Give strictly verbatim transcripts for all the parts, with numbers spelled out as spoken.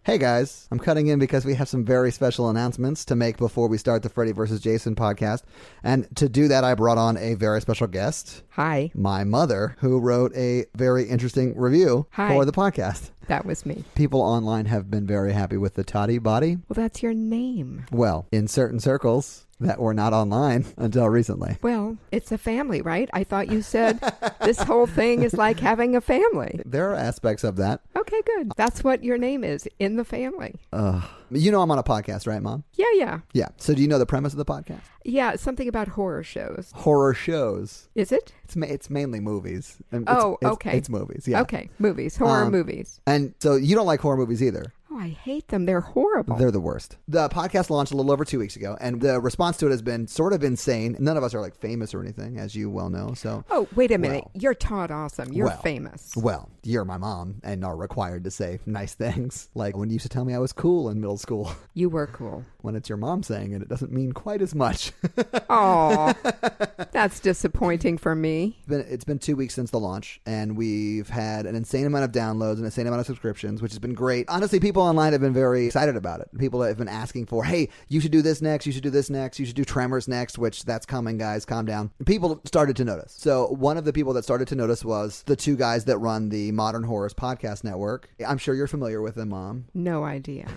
Hey guys, I'm cutting in because we have some very special announcements to make before we start the Freddy versus. Jason podcast. And to do that, I brought on a very special guest. Hi. My mother, who wrote a very interesting review Hi. for the podcast. That was me. People online have been very happy with the Toddy body. Well, that's your name. Well, in certain circles that were not online until recently. Well, it's a family, right? I thought you said this whole thing is like having a family. There are aspects of that. Okay, good. That's what your name is, in the family. Uh, you know I'm on a podcast, right, Mom? Yeah, yeah. Yeah. So do you know the premise of the podcast? Yeah, it's something about horror shows. Horror shows. Is it? It's ma- it's mainly movies. It's, Oh, it's, okay. It's movies, yeah. Okay, movies, horror Um, movies. And so you don't like horror movies either. Oh, I hate them. They're horrible. They're the worst. The podcast launched a little over two weeks ago, and the response to it has been sort of insane. None of us are like famous or anything, as you well know. So, oh, wait a minute. Well, You're Todd Awesome. You're well, famous. Well, you're my mom and are required to say nice things. Like when you used to tell me I was cool in middle school. You were cool. When it's your mom saying it, it doesn't mean quite as much. Oh, that's disappointing for me. It's been, it's been two weeks since the launch, and we've had an insane amount of downloads, an insane amount of subscriptions, which has been great. Honestly, people online have been very excited about it. People have been asking for, hey, you should do this next, you should do this next, you should do Tremors next, which that's coming, guys, calm down. People started to notice. So one of the people that started to notice was the two guys that run the Modern Horrors Podcast Network. I'm sure you're familiar with them, Mom. No idea.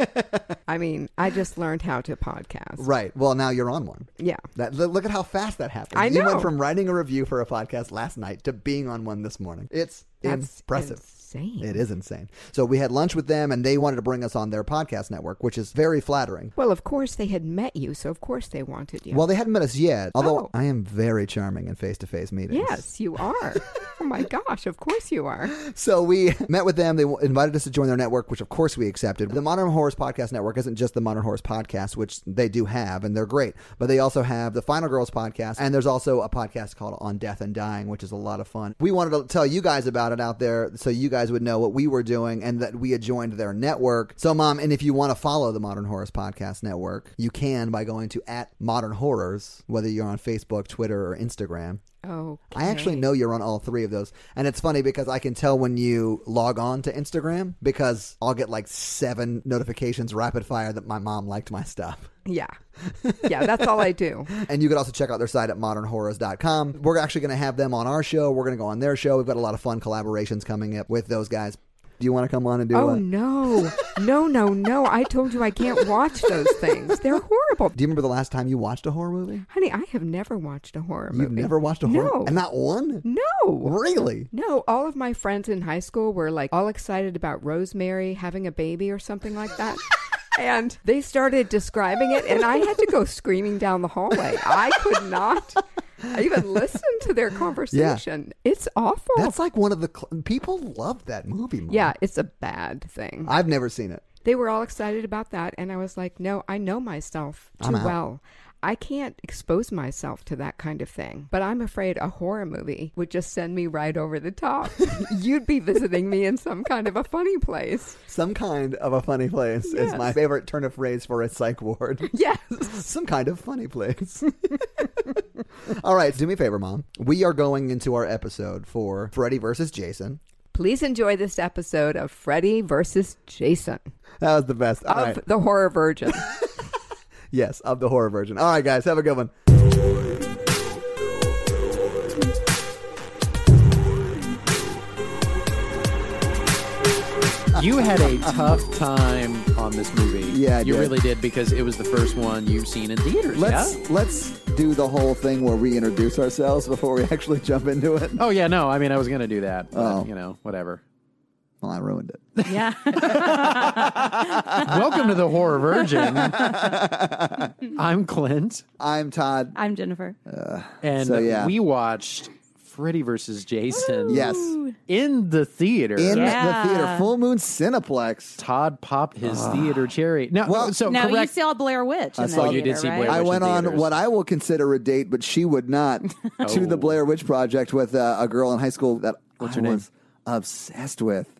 I mean, I just learned how to podcast. Right. Well, now you're on one. Yeah. That, look at how fast that happened. I You know. went from writing a review for a podcast last night to being on one this morning. It's That's impressive. insane. It is insane. So we had lunch with them, and they wanted to bring us on their podcast network, which is very flattering. Well, of course they had met you, so of course they wanted you. Well, they hadn't met us yet, although Oh. I am very charming in face-to-face meetings. Yes, you are. Oh my gosh, of course you are. So we met with them. They invited us to join their network, which of course we accepted. The Modern Horrors Podcast Network isn't just the Modern Horrors Podcast, which they do have, and they're great, but they also have the Final Girls Podcast, and there's also a podcast called On Death and Dying, which is a lot of fun. We wanted to tell you guys about it out there so you guys would know what we were doing and that we had joined their network. So, Mom, and if you want to follow the Modern Horrors Podcast Network, you can by going to at Modern Horrors, whether you're on Facebook, Twitter, or Instagram. Oh, I actually know you're on all three of those. And it's funny because I can tell when you log on to Instagram because I'll get like seven notifications rapid fire that my mom liked my stuff. Yeah. Yeah, that's all I do. And you could also check out their site at modern horrors dot com. We're actually going to have them on our show. We're going to go on their show. We've got a lot of fun collaborations coming up with those guys. Do you want to come on and do Oh, it? no. No, no, no. I told you I can't watch those things. They're horrible. Do you remember the last time you watched a horror movie? Honey, I have never watched a horror movie. You've never watched a horror No. And not one? No. Really? No, all of my friends in high school were like all excited about Rosemary having a baby or something like that. And they started describing it, and I had to go screaming down the hallway. I could not even listen to their conversation. It's awful. That's like one of the... Cl- people love that movie, Mom. Yeah, it's a bad thing. I've never seen it. They were all excited about that, and I was like, no, I know myself too I'm out. well. I can't expose myself to that kind of thing. But I'm afraid a horror movie would just send me right over the top. You'd be visiting me in some kind of a funny place. Some kind of a funny place Yes. is my favorite turn of phrase for a psych ward. Yes. Some kind of funny place. All right, do me a favor, Mom. We are going into our episode for Freddy versus. Jason. Please enjoy this episode of Freddy versus. Jason That was the best. All of right. the Horror Virgin. Yes, of the horror version. All right, guys, have a good one. You had a tough time on this movie. Yeah, I you did. really did because it was the first one you've seen in theaters. Let's yeah? let's do the whole thing where we introduce ourselves before we actually jump into it. Oh yeah, no. I mean, I was gonna do that. But, Oh. you know, whatever. Well, I ruined it. Yeah. Welcome to the Horror Virgin. I'm Clint, I'm Todd. I'm Jennifer. and So, yeah. we watched Freddy versus. Jason. Yes. in the theater. In Yeah. the theater, Full Moon Cineplex. Todd popped his theater cherry. No, Well, so no, correct. you saw Blair Witch. In I the saw- Oh, you theater, did see right? Blair I Witch went in on theaters. what I will consider a date, but she would not, to the Blair Witch Project with uh, a girl in high school that What's I her name? was obsessed with.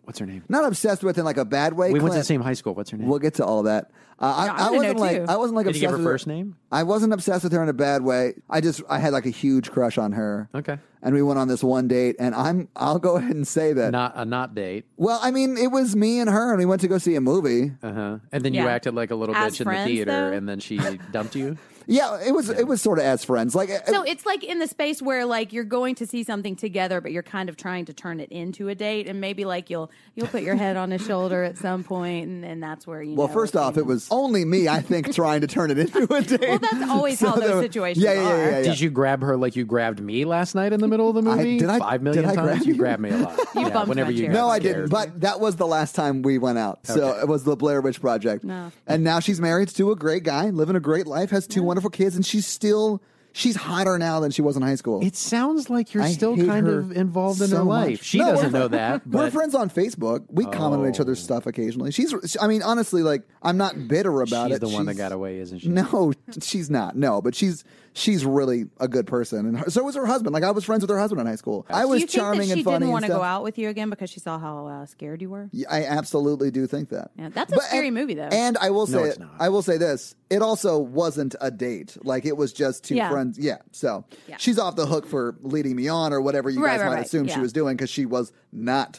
What's her name? Not obsessed with in like a bad way. We Clint. went to the same high school. What's her name? We'll get to all of that. Uh, I, No, I I wanna wasn't know, like too. I wasn't like Did obsessed you give her with first name? I wasn't obsessed with her in a bad way. I just I had like a huge crush on her. Okay. And we went on this one date, and I'm I'll go ahead and say that. Not a not date. Well, I mean, it was me and her, and we went to go see a movie. Uh huh. And then you Yeah. acted like a little As bitch in friends, the theater, though? and then she dumped you. Yeah, it was it was sort of as friends. Like So it's like in the space where like you're going to see something together, but you're kind of trying to turn it into a date, and maybe like you'll you'll put your head on his shoulder at some point, and, and that's where you. well, know first if off, you- it was only me, I think, trying to turn it into a date. Well, that's always how there those was- situations yeah, yeah, yeah, are. yeah, yeah. Did you grab her like you grabbed me last night in the middle of the I- movie? did I- Five million did I times? grab you you? grabbed me a lot. You yeah, bumped whenever my you chair. got No, I scared. didn't. But that was the last time we went out. So Okay. it was the Blair Witch Project. No. And now she's married to a great guy, living a great life, has two wonderful kids, and she's still she's hotter now than she was in high school. It sounds like you're I still hate kind her of involved in so her life. much. She No, doesn't we're- know that. We're But friends on Facebook. We comment on each other's stuff occasionally. She's, I mean, honestly, like I'm not bitter about she's it. the one that She's- got away, isn't she? No, she's not. No, but she's she's really a good person, and her, so was her husband. Like I was friends with her husband in high school. I Do was you think charming that she and funny didn't and want to stuff. go out with you again because she saw how uh, scared you were? Yeah, I absolutely do think that. Yeah, that's a scary and, movie, though. And I will No, say, it's not. I will say this: it also wasn't a date. Like it was just two Yeah. friends. Yeah. So Yeah. she's off the hook for leading me on or whatever you Right, guys right, might right. assume she Yeah. was doing because she was not.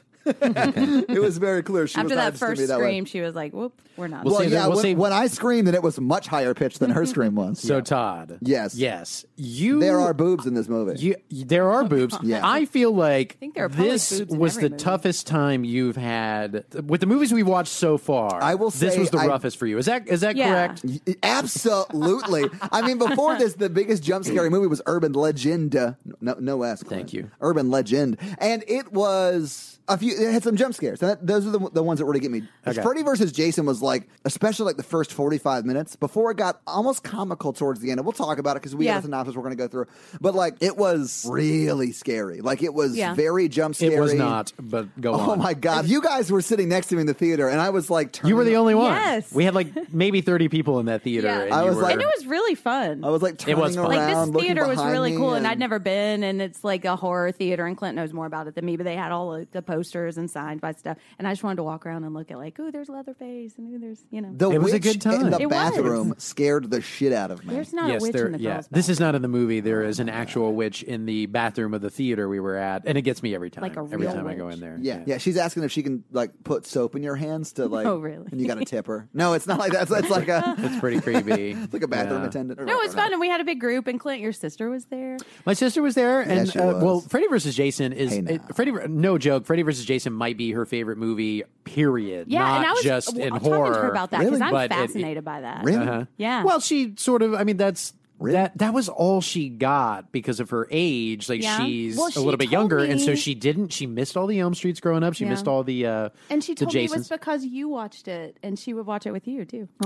It was very clear she After was not that interested in first me that way. scream, she was like, "Whoop, we're not." Well, save yeah. that- we'll when, save- when I screamed, then it was much higher pitched than her scream was. So Todd. Yes. Yes. You. There are boobs in this movie. You, there are boobs. Yeah. I feel like think there are probably this boobs in was every the movie. toughest time you've had with the movies we've watched so far. I will this say was the I- roughest for you. Is that is that Yeah. correct? Y- Absolutely. I mean, before this, the biggest jump scary movie was Urban Legend. No, no S. Clint. Thank you. Urban Legend, and it was a few. It had some jump scares. And that, those are the, the ones that really get me. Okay. Freddy versus Jason was like, especially like the first forty-five minutes before it got almost comical towards the end. And we'll talk about it because we Yeah. have a synopsis we're going to go through. But like, it was really scary. Like it was Yeah. very jump scary. It was not, but go on. Oh my god! You guys were sitting next to me in the theater, and I was like, turning, You were the only one. Yes. We had like maybe thirty people in that theater. Yeah. And I you was were- like- and it was really fun. I was like turning was fun. around, Like this looking theater was behind really me, cool, and I'd never been, and it's like a horror theater, and Clint knows more about it than me. But they had all the, the posters and signs by stuff, and I just wanted to walk around and look at like, ooh, there's Leatherface, and ooh, there's you know, The It was a witch good time. in the It was. bathroom scared the shit out of me. there's not yes, a witch there. in the Yeah, girls' this is bathroom. not in the movie. There is an actual witch in the bathroom of the theater we were at, and it gets me every time. Like a every real time I go witch. in there. Yeah, yeah. She's asking if she can like put soap in your hands to like. Oh, really? And you got to tip her. No, it's not like that. It's, it's like a It's pretty creepy. it's like a bathroom Yeah. attendant. No, it's fun, and we had a big group, and Clint, your sister was there. My sister was there, and she uh, was. well, Freddy versus Jason is Hey, now. it, Freddy. No joke, Freddy versus Jason might be her favorite movie. Period. Yeah, not and I was just well, in talking horror. to her about that Really? because I'm But it- fascinated by that. Really? Uh-huh. Yeah. Well, she sort of. I mean, that's. Really? That that was all she got because of her age. Like Yeah. she's Well, a she little bit told younger, and so me- she didn't. She missed all the Elm Streets growing up. She Yeah. missed all the uh, And she the told me it was Jasons. because you watched it, and she would watch it with you too.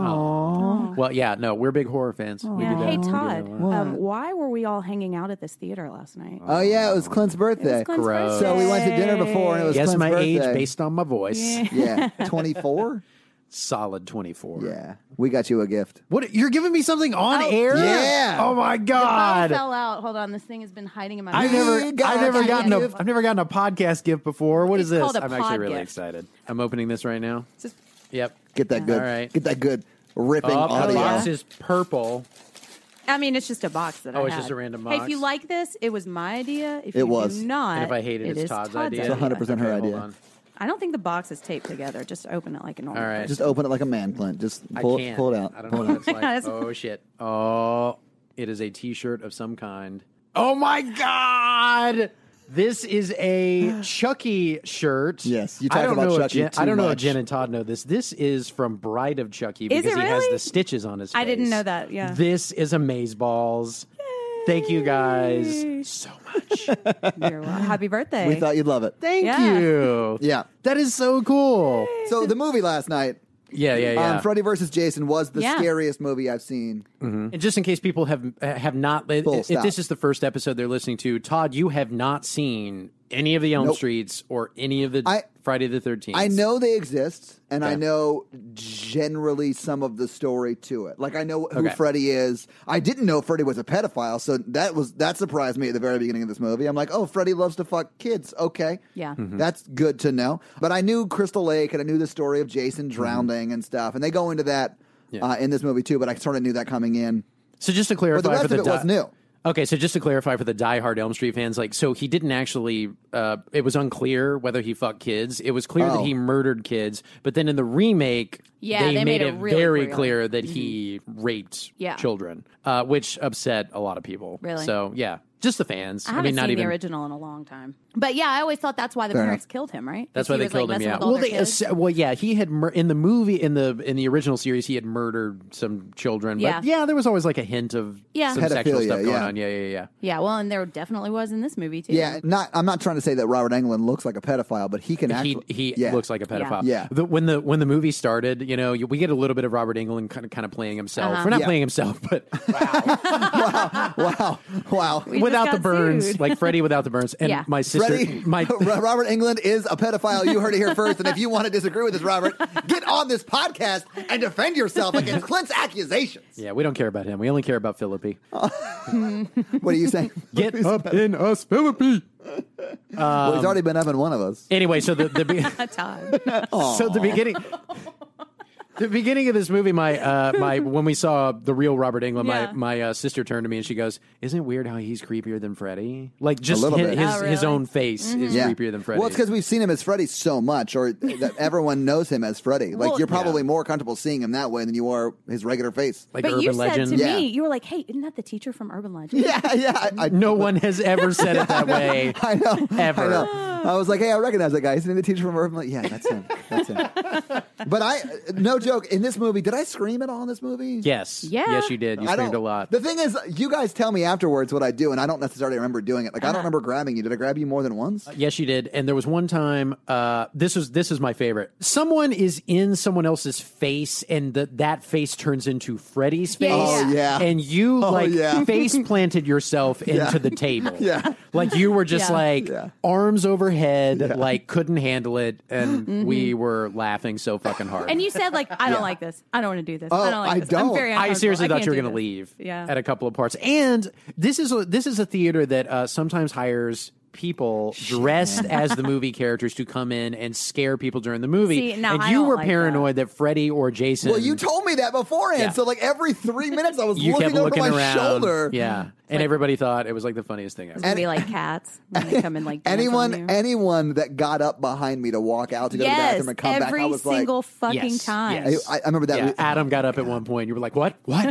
Well, yeah, no, we're big horror fans. We Yeah. do that. Hey We do that Todd, a lot. um, why were we all hanging out at this theater last night? Oh yeah, it was Clint's birthday. Clint's Gross. So we went to dinner before, and it was Guess Clint's my birthday. age based on my voice. Yeah, twenty-four. Solid twenty-four. Yeah, we got you a gift. What? You're giving me something on Oh, air? yeah. Oh my The god. bow fell out. Hold on, this thing has been hiding in my. I've mouth. never, We got I've never you a gotten a, gift. I've never gotten a podcast gift before. What is It's this? called a I'm pod actually really gift. excited. I'm opening this right now. Just- Yep. Get that good. All right. Get that good ripping Oh, the audio. box is purple. I mean, it's just a box that I Oh, it's had. just a random Hey, if box? you like this, it was my idea. If It you was. do not, And if I hate it, it's is Todd's, Todd's idea. It's one hundred percent her Okay, hold idea. on. I don't think the box is taped together. Just open it like a normal. All right. person. Just open it like a man, Clint. Just pull, I can't. pull it out. I don't Pull know it what it's like. Yes. Oh shit. Oh, it is a T-shirt of some kind. Oh my god. This is a Chucky shirt. Yes, you I talk don't about know if Chucky Jen, too I don't know if much. Jen and Todd know this. This is from Bride of Chucky Is because it he has really? the stitches on his face. I didn't know that. Yeah. This is Amazeballs. Thank you guys so much. You're welcome. Happy birthday. We thought you'd love it. Thank Yeah. you. Yeah. That is so cool. So the movie last night, Yeah, yeah, yeah. um, Freddy versus Jason, was the Yeah. scariest movie I've seen. And just in case people have have not, Full if stop. this is the first episode they're listening to, Todd, you have not seen any of the Elm Nope. Streets or any of the I- Friday the thirteenth. I know they exist, and I Okay. know generally some of the story to it. Like I know who Okay. Freddy is. I didn't know Freddy was a pedophile, so that was that surprised me at the very beginning of this movie. I'm like, oh, Freddy loves to fuck kids. Okay, Yeah. Mm-hmm. that's good to know. But I knew Crystal Lake and I knew the story of Jason drowning and stuff, and they go into that Mm-hmm. Yeah. uh, in this movie too. But I sort of knew that coming in. So just to clarify, But the rest for of the it di- was new. Okay, so just to clarify for the diehard Elm Street fans, like, so he didn't actually. Uh, it was unclear whether he fucked kids. It was clear Oh. that he murdered kids, but then in the remake, Yeah, they, they made, made it it really very clear. clear that he raped Yeah. children, uh, which upset a lot of people. Really? So yeah, just the fans. I I, haven't mean, not seen even. the original in a long time. But yeah, I always thought that's why the Fair parents enough. killed him, right? That's 'Cause why he they was, killed like, him. messing Yeah. with all Well, their they, kids. uh, well, yeah. He had mur- in the movie in the in the original series he had murdered some children. But Yeah. yeah, there was always like a hint of Yeah. some sexual Pedophilia, stuff going yeah. on. Yeah, yeah, yeah. Yeah, well, and there definitely was in this movie too. Yeah, not. I'm not trying to say that Robert Englund looks like a pedophile, but he can He actually. he yeah. looks like a pedophile. Yeah. The, when the when the movie started, you know, you, we get a little bit of Robert Englund kind of kind of playing himself. Uh-huh. We're not Yeah. playing himself, but Wow, wow. We just without got the burns, sued. like Freddie without the burns. And Yeah. my sister, Freddie, my Robert Englund is a pedophile. You heard it here first. And if you want to disagree with us, Robert, get on this podcast and defend yourself against Clint's accusations. yeah, we don't care about him. We only care about Philippi. What are you saying? Get up in us, Philippi. Well, he's already been up in one of us. Anyway, so the the be- Todd. so the beginning. The beginning of this movie, my uh, my when we saw the real Robert Englund, Yeah. my my uh, sister turned to me and she goes, "Isn't it weird how he's creepier than Freddy? Like just little his bit. his, Oh, his really? own face is Yeah. creepier than Freddy." Well, it's because we've seen him as Freddy so much, or that everyone knows him as Freddy. Like, Well, you're probably yeah. more comfortable seeing him that way than you are his regular face. like But urban you legend. said to Yeah. me, you were like, "Hey, isn't that the teacher from Urban Legend?" Yeah, yeah. I, I, No one has ever said it that way. I know. Ever. I know. I was like, hey, I recognize that guy. Isn't he the teacher from Urban? Like, yeah, that's him. That's him. But I, no joke, in this movie, did I scream at all in this movie? Yes. Yeah. Yes, you did. You I screamed don't- a lot. The thing is, you guys tell me afterwards what I do, and I don't necessarily remember doing it. Like, I Uh-huh. don't remember grabbing you. Did I grab you more than once? Yes, you did. And there was one time. Uh, this was this is my favorite. Someone is in someone else's face, and the, that face turns into Freddy's face. Yeah, Oh, yeah. And you Oh, like yeah. face planted yourself into Yeah. the table. Yeah. Like you were just Yeah. like Yeah. arms overhead, like couldn't handle it, and we were laughing so fucking hard. And you said like, "I don't like this. I don't want to do this. Oh, I don't like I this. don't. I'm very I uncomfortable. seriously I thought can't you were do going to this." leave Yeah. at a couple of parts. And this is a, this is a theater that uh, sometimes hires people dressed as the movie characters to come in and scare people during the movie. See, no, and I you don't were like paranoid that. Freddy or Jason. Well, you told me that beforehand. Yeah. So, like, every three minutes I was you looking kept over looking my around. shoulder. Yeah. And everybody thought it was like the funniest thing ever. It's gonna be like cats when they come in like dance on Anyone, you. anyone that got up behind me to walk out to go to the Yes, bathroom and come back, every I was single like, fucking Yes, time. yes. I, I remember that. Yeah, we- Adam got up at one point. You were like, "What? What?"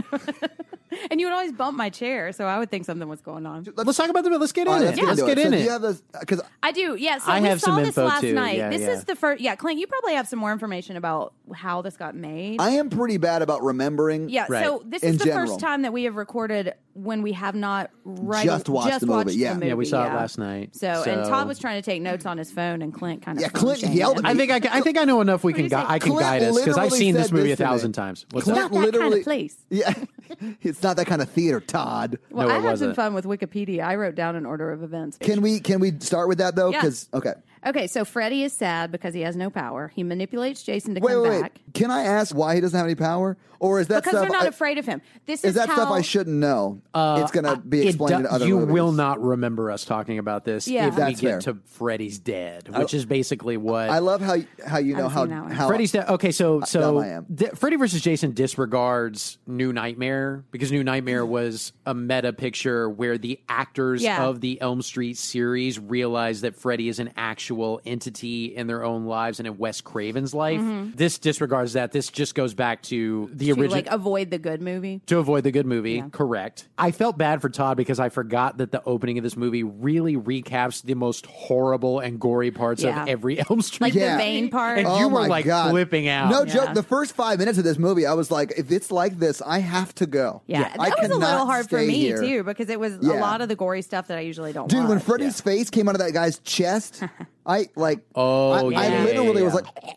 And you would always bump my chair, so I would think something was going on. Let's talk about the. Let's get All in right, it. let's Let's get get into in So do you it. have this? Because I do, yeah. So I we have saw some this info, last too. night. Yeah, this yeah. is the first. Yeah, Clint, you probably have some more information about how this got made. I am pretty bad about remembering. yeah. Right. So this In is the general. first time that we have recorded when we have not right, Just watched the movie, yeah. Yeah, we saw it yeah. last night. So, and So- Todd was trying to take notes on his phone, and Clint kind of Yeah, Clint yelled at me. I think I, can- I think I know enough. We do can you gui- say? I can Clint guide us because I've literally seen this said movie this a to me. thousand times. What's Clint up? Not that kind of literally- place. Yeah, it's not that kind of theater, Todd. Well, No, I it had wasn't. some fun with Wikipedia. I wrote down an order of events. Can we can we start with that though? Yeah. Because okay, Okay, so Freddy is sad because he has no power. He manipulates Jason to wait, come wait, wait. back Can I ask why he doesn't have any power, or is that because stuff? they're not I- afraid of him. This is is, that how, stuff I shouldn't know? it's going to be It explained do- in other you movies. will not remember us talking about this Yeah. if we That's get fair. to Freddy's dead, which is basically what I love how how you know Haven't how seen that one. how Freddy's dead. Okay, so so dumb I am. di- Freddy versus Jason disregards New Nightmare because New Nightmare was a meta picture where the actors Yeah. of the Elm Street series realize that Freddy is an actual entity in their own lives and in Wes Craven's life. This disregards that. This just goes back to the to original. like avoid the good movie. To avoid the good movie, correct. I felt bad for Todd because I forgot that the opening of this movie really recaps the most horrible and gory parts Yeah. of every Elm Street. Like Yeah. the vein part. And Oh you were, my like, God. flipping out. No Yeah. joke. The first five minutes of this movie, I was like, if it's like this, I have to go. yeah, Yeah. I that was a cannot little hard for stay me here. too because it was Yeah. a lot of the gory stuff that I usually don't Dude, watch. when Freddy's face came out of that guy's chest, I like. Oh, I, yeah, I yeah, literally yeah, was yeah. like,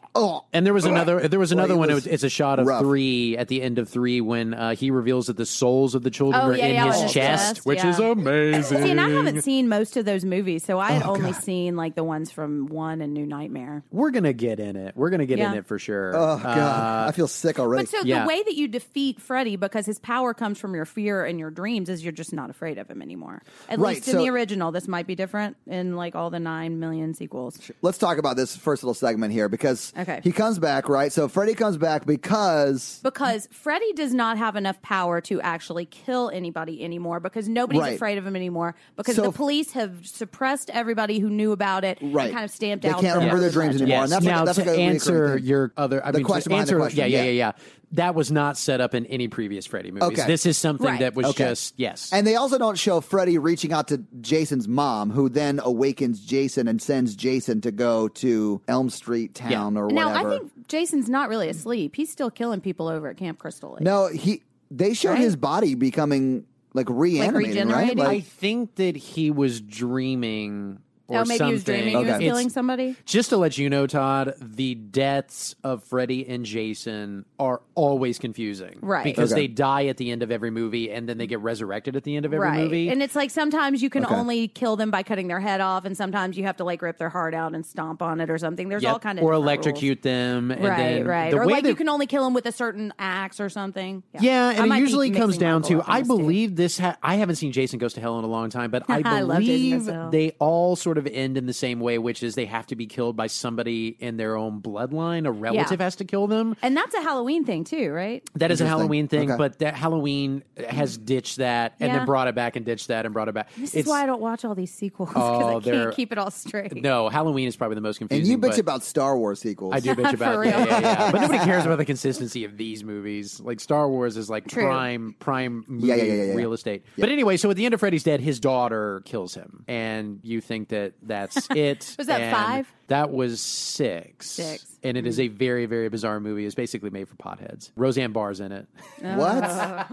Oh, And there was another. There was another Well, one. it It was was, it's a shot of rough. three at the end of three when uh, he reveals that the souls of the children Oh, are yeah, in yeah, his in his chest, chest, which yeah. is amazing. See, and I haven't seen most of those movies, so I had Oh, only God. seen like the ones from One and New Nightmare. We're gonna get in it. We're gonna get in Yeah. it for sure. Oh God, Uh, I feel sick already. But so Yeah. the way that you defeat Freddy, because his power comes from your fear and your dreams, is you're just not afraid of him anymore. At Right, least in so- the original. This might be different in like all the nine million sequels. Let's talk about this first little segment here because Okay. he comes back, right? So Freddy comes back because Because Freddy does not have enough power to actually kill anybody anymore because nobody's Right. afraid of him anymore because So- the police have suppressed everybody who knew about it Right. and kind of stamped They out can't the remember their urban dreams legend. anymore. Yes. And that's like- now that's to like a recurring answer thing. your other, I The mean, question to behind the answer, question, yeah, yeah, yeah. yeah, yeah. That was not set up in any previous Freddy movies. Okay. This is something Right. that was Okay. just yes. And they also don't show Freddy reaching out to Jason's mom, who then awakens Jason and sends Jason to go to Elm Street Town Yeah. or Now, whatever. I think Jason's not really asleep. He's still killing people over at Camp Crystal Lake. no, he they showed Right? his body becoming like reanimating, right? regenerating? I think that he was dreaming. Or Oh, maybe something. he was dreaming he was Okay. killing It's- somebody? Just to let you know, Todd, the deaths of Freddy and Jason are always confusing. Right. Because Okay. they die at the end of every movie and then they get resurrected at the end of every Right. movie. And it's like sometimes you can Okay. only kill them by cutting their head off, and sometimes you have to like rip their heart out and stomp on it or something. There's Yep. all kind of or different electrocute them. And rules. Right, then right. The Or way like that, you can only kill them with a certain axe or something. Yeah, I and might it be usually comes mixing down Michael to up in I this, too. believe this. Ha- I haven't seen Jason Goes to Hell in a long time, but I I love Jason Goes believe to Hell. they all sort of end in the same way, which is they have to be killed by somebody in their own bloodline. A relative Yeah. has to kill them. And that's a Halloween thing too, right? That is a Interesting. Halloween thing, Okay. but that Halloween has ditched that and Yeah. then brought it back and ditched that and brought it back. This It's- is why I don't watch all these sequels because Oh, I they're- can't keep it all straight. No, Halloween is probably the most confusing. and you bitch but about Star Wars sequels. I do bitch For about real. yeah, yeah, yeah. But nobody cares about the consistency of these movies. Like Star Wars is like True. prime prime movie Yeah, yeah, yeah, yeah, yeah. real estate. But anyway, so at the end of Freddy's Dead, his daughter kills him, and you think that that's it. Was that and five? That was six. Six. And it is a very, very bizarre movie. It's basically made for potheads. Roseanne Barr's in it, what?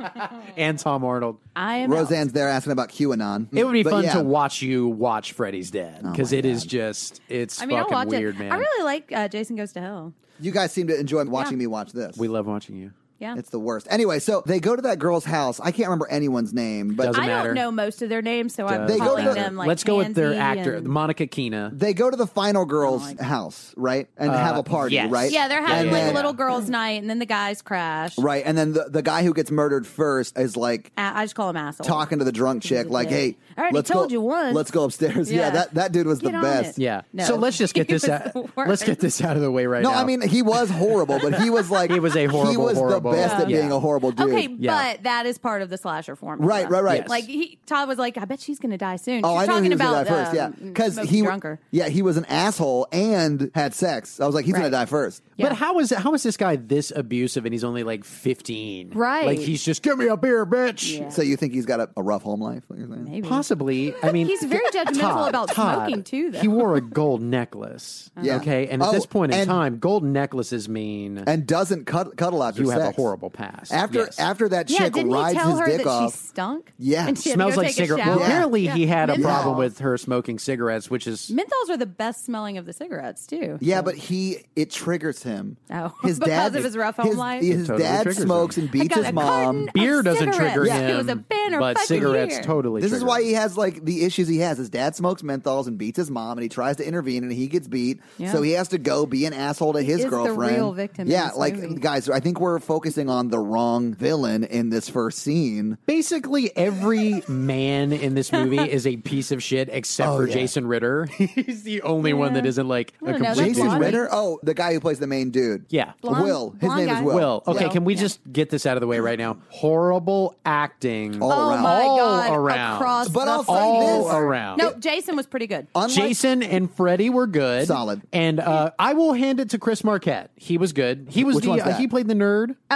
and Tom Arnold. I am out. Roseanne's there asking about QAnon. It would be But fun yeah. to watch you watch Freddy's Dead because my it is God. just it's I mean, I'll fucking watch weird, it. man. I really like uh, Jason Goes to Hell. You guys seem to enjoy watching Yeah. me watch this. we love watching you. Yeah. It's the worst. Anyway, so they go to that girl's house. I can't remember anyone's name, but Doesn't I matter. don't know most of their names, so I'm They go calling to- them like Let's go with their Pansy actor, and- Monica Keena. they go to the final girl's like- house, right? And have a party, yes. right? Yeah, they're having And like then- a little girls' night, and then the guys crash. Right, and then the, the guy who gets murdered first is like A- I just call him asshole. talking to the drunk chick, a like, dick. "Hey, I already let's told go, you once." Let's go upstairs." Yeah, Yeah. that, that dude was Get the on best. it. Yeah. No. So let's just get He this was out. the worst. Let's get this out of the way right No, now. I mean he was horrible, but he was like He was a horrible, He was horrible- the best at Yeah. being a horrible dude. Okay, Yeah. but that is part of the slasher formula. Right, right, right. Yes. Like he, Todd was like, "I bet she's going to die soon." Oh, She's I knew talking he was about gonna die first. Yeah, um, because Smokey he, drunker. yeah, he was an asshole and had sex. I was like, he's gonna Right. die first. But how is how is this guy this abusive and he's only like fifteen? Right. Like he's just give me a beer, bitch. Yeah. So you think he's got a, a rough home life? What you're saying? Maybe. Possibly. I mean, He's very judgmental Todd, about Todd, smoking, too, though. He wore a gold necklace. Yeah. Okay, and at Oh, this point in and- time, gold necklaces mean And doesn't cut, cuddle after you have a sex. horrible past. After Yes. after that Yeah, chick didn't he rides tell his her dick that off. she stunk? Yeah. and she had to smells go like take a cigarette. shower? Well, apparently Yeah. he had a Menthols. problem with her smoking cigarettes, which is Menthols are the best smelling of the cigarettes too. Yeah, So- but he it triggers him. Oh. his Because dad of his rough home his, life? His Totally dad triggers smokes him. and I beats got his a mom. carton beer of doesn't cigarettes. trigger Yeah. him. It was a banner but fucking cigarettes beer. totally. This is trigger why him. he has like the issues he has. His dad smokes menthols and beats his mom, and he tries to intervene, and he gets beat. Yeah. So he has to go be an asshole to his Is the girlfriend. real victim in Yeah, this like movie. guys, I think we're focusing on the wrong villain in this first scene. Basically, every man in this movie is a piece of shit except Oh, for yeah. Jason Ritter. He's the only one that isn't like I a don't know, complete that's Jason blonde. Ritter? Oh, the guy who plays the main dude. Yeah. Blonde- Will. His blonde name guy? is Will. Will. Okay, Yeah. can we Yeah. just get this out of the way right now? Horrible acting. All Oh around. my All god! around. Across But the I'll say all this. around. No, Jason was pretty good. Unlike- Jason and Freddie were good, Solid. and uh, I will hand it to Chris Marquette. He was good. He was Which the one's uh, that? he played the nerd. Oh,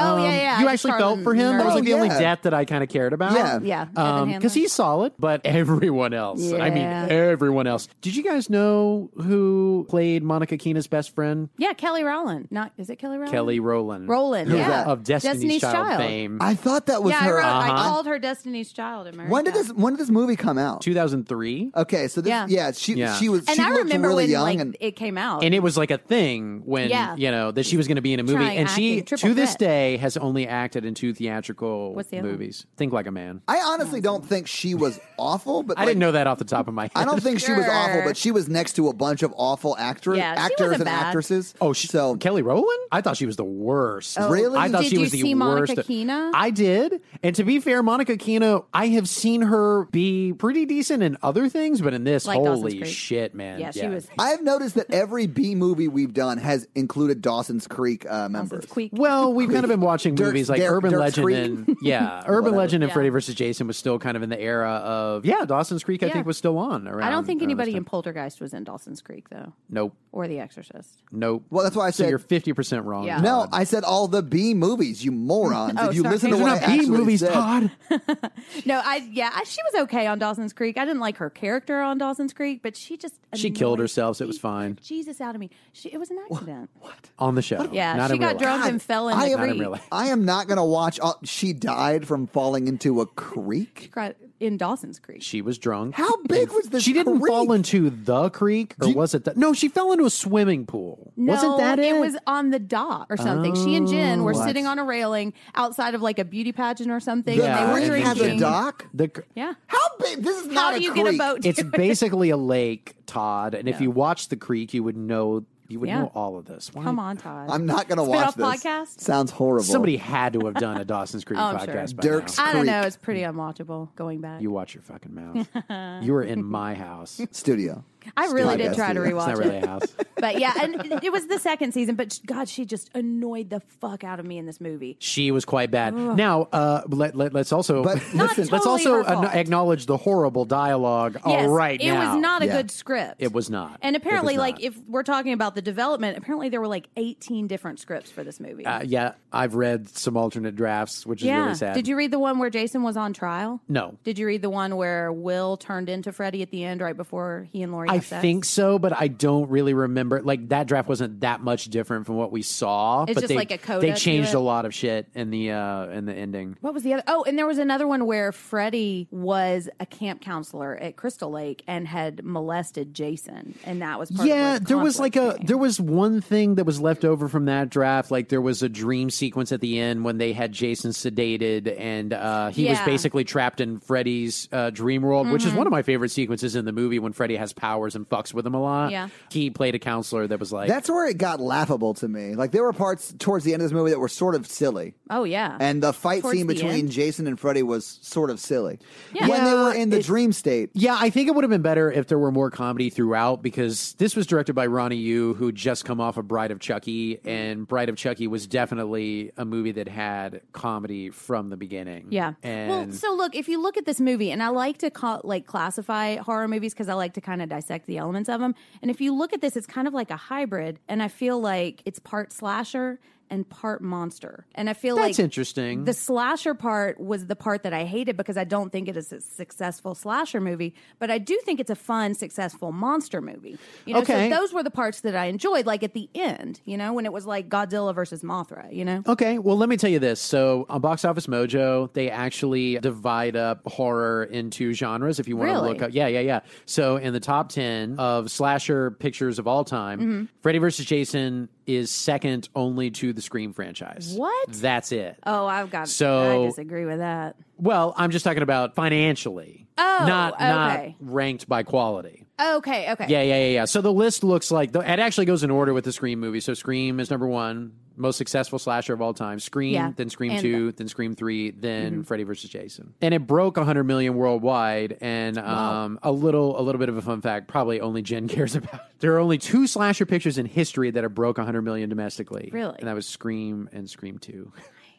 Oh, yeah, yeah. You I actually just felt Harlan for him. That was like Oh, the only yeah. death that I kind of cared about. Yeah. Yeah. Evan Um, Handler. because he's solid, but everyone else. I mean, Yeah. everyone else. Did you guys know who played Monica Keena's best friend? Yeah, Kelly Rowland. Not is it Kelly Rowland? Kelly Rowland. Rowland. Who's yeah. that? Of Destiny's, Destiny's Child, Child. fame. I thought that was Yeah, I, her. wrote, I Uh-huh. called her Destiny's Child. America. When did this? When did this movie come out? two thousand three. Okay, so this, yeah, Yeah. she Yeah. she was. And she I looked remember really when young, like and it came out. And it was like a thing when, Yeah. you know, that she was going to be in a movie. Trying and she, acting, triple to this threat. day, has only acted in two theatrical What's the other one? movies. Think Like a Man. I honestly don't think she was awful, but I like, didn't know that off the top of my head. I don't think she was Sure. awful, but she was next to a bunch of awful actors, Yeah, she actors wasn't and bad. actresses. Oh, she, so Kelly Rowland? I thought she was the worst. Oh. Really? I thought Did she you was the see Monica worst. Keena? I did. And to be fair, Monica Keena, I have seen her be pretty decent in other things, but in this, Like Dawson's holy Creek. shit, man. Yeah, she was. I've noticed that every B movie we've done has included Dawson's Creek uh, members. Dawson's Creek. Well, we've kind of been watching Dirk's- movies like Dirk- Urban Dirk's Legend Creek? and yeah, Urban Whatever. Legend and Yeah. Freddy versus Jason was still kind of in the era of yeah, Dawson's Creek I Yeah. think was still on around. I don't think around this anybody time. in Poltergeist was in Dawson's Creek though, Nope. or The Exorcist. Nope. Well, that's why I So said you're fifty percent wrong. Yeah. no. Todd. I said all the B movies. You morons! Oh, if you sorry. listen to Those what are I not B actually movies, said, Todd. No, I yeah, I, she was okay on Dawson's Creek. I didn't like her character on Dawson's Creek, but she just She killed annoyed herself, so it was the fine. Jesus out of me. She, it was an accident. On the show. Yeah, Not she in got real life. drunk God, and fell in I the am- Not in creek. real life. I am not going to watch. Uh, she died from falling into a creek. Cried in Dawson's Creek. She was drunk. How big was this? She didn't creek? fall into the creek, or was it? The, no, she fell into a swimming pool. No, Wasn't that it? it was on the dock or something. she and Jen were what? sitting on a railing outside of like a beauty pageant or something, The and they were creek Creek has drinking. a dock. The, Yeah. How big? This is How not do a you creek. get a boat? To it's it? basically a lake, Todd. And if Yeah. you watch the creek, you would know. You would Yeah. know all of this. Why- Come on, Todd. I'm not going to Spin-off watch this. podcast? Sounds horrible. Somebody had to have done a Dawson's Creek Oh, I'm sure. podcast by Dirk's- now. I don't know. Creek. It's pretty unwatchable going back. You watch your fucking mouth. You were in my house. It's studio. I really did Podcast try to studio. rewatch not really it. a house. But yeah, and it was the second season, but God, she just annoyed the fuck out of me in this movie. She was quite bad. Now, uh, let, let, let's also But Not listen, let's totally also her fault. an- acknowledge the horrible dialogue. Yes, all right, it now was not a Yeah. good script. It was not. And apparently, It was like, not. if we're talking about the development, apparently there were like eighteen different scripts for this movie. Uh, yeah, I've read some alternate drafts, which is yeah. really sad. Did you read the one where Jason was on trial? No. Did you read the one where Will turned into Freddy at the end, right before he and Lori? I have sex? think so, but I don't really remember. Like that draft wasn't that much different from what we saw. It's but just they, like a coda They to changed it. a lot of shit in the uh, in the ending. What was the other? Oh, and there was another one where Freddie was a camp counselor at Crystal Lake and had molested Jason, and that was part Yeah, of where the there was like a conflict came. there was one thing that was left over from that draft. Like there was a dream sequence at the end when they had Jason sedated and uh, he was Yeah. basically trapped in Freddy's uh, dream world, which is one of my favorite sequences in the movie when Freddy has powers and fucks with him a lot. Yeah. He played a counselor that was like that's where it got laughable to me. Like there were parts towards the end of this movie that were sort of silly. Oh yeah, And the fight Towards scene the between end? Jason and Freddy was sort of silly. Yeah. When they Yeah, were in the it- dream state. Yeah, I think it would have been better if there were more comedy throughout because this was directed by Ronnie Yu, who just come off of Bride of Chucky, and Bride of Chucky was definitely a movie that had comedy from the beginning. Yeah. And Well, so look, if you look at this movie, and I like to call, like classify horror movies because I like to kind of dissect the elements of them. And if you look at this, it's kind of like a hybrid, and I feel like it's part slasher and part monster. And I feel that's like interesting. the slasher part was the part that I hated because I don't think it is a successful slasher movie, but I do think it's a fun, successful monster movie. You know, Okay. so those were the parts that I enjoyed, like at the end, you know, when it was like Godzilla versus Mothra, you know? Okay, well, let me tell you this. So on Box Office Mojo, they actually divide up horror into genres if you want to Really? look up. Yeah, yeah, yeah. So in the top ten of slasher pictures of all time, Mm-hmm. Freddy versus Jason is second only to the Scream franchise. What? That's it. Oh, I've got. So- I disagree with that. Well, I'm just talking about financially. Oh, not okay. not ranked by quality. Okay, okay. Yeah, yeah, yeah, yeah. So the list looks like the, it actually goes in order with the Scream movie. So Scream is number one, most successful slasher of all time. Scream, Yeah. then Scream And two, then Scream three, then Freddy versus Jason, and it broke one hundred million worldwide. And um, a little, a little bit of a fun fact, probably only Jen cares about. There are only two slasher pictures in history that have broke one hundred million domestically. Really? and that was Scream and Scream two.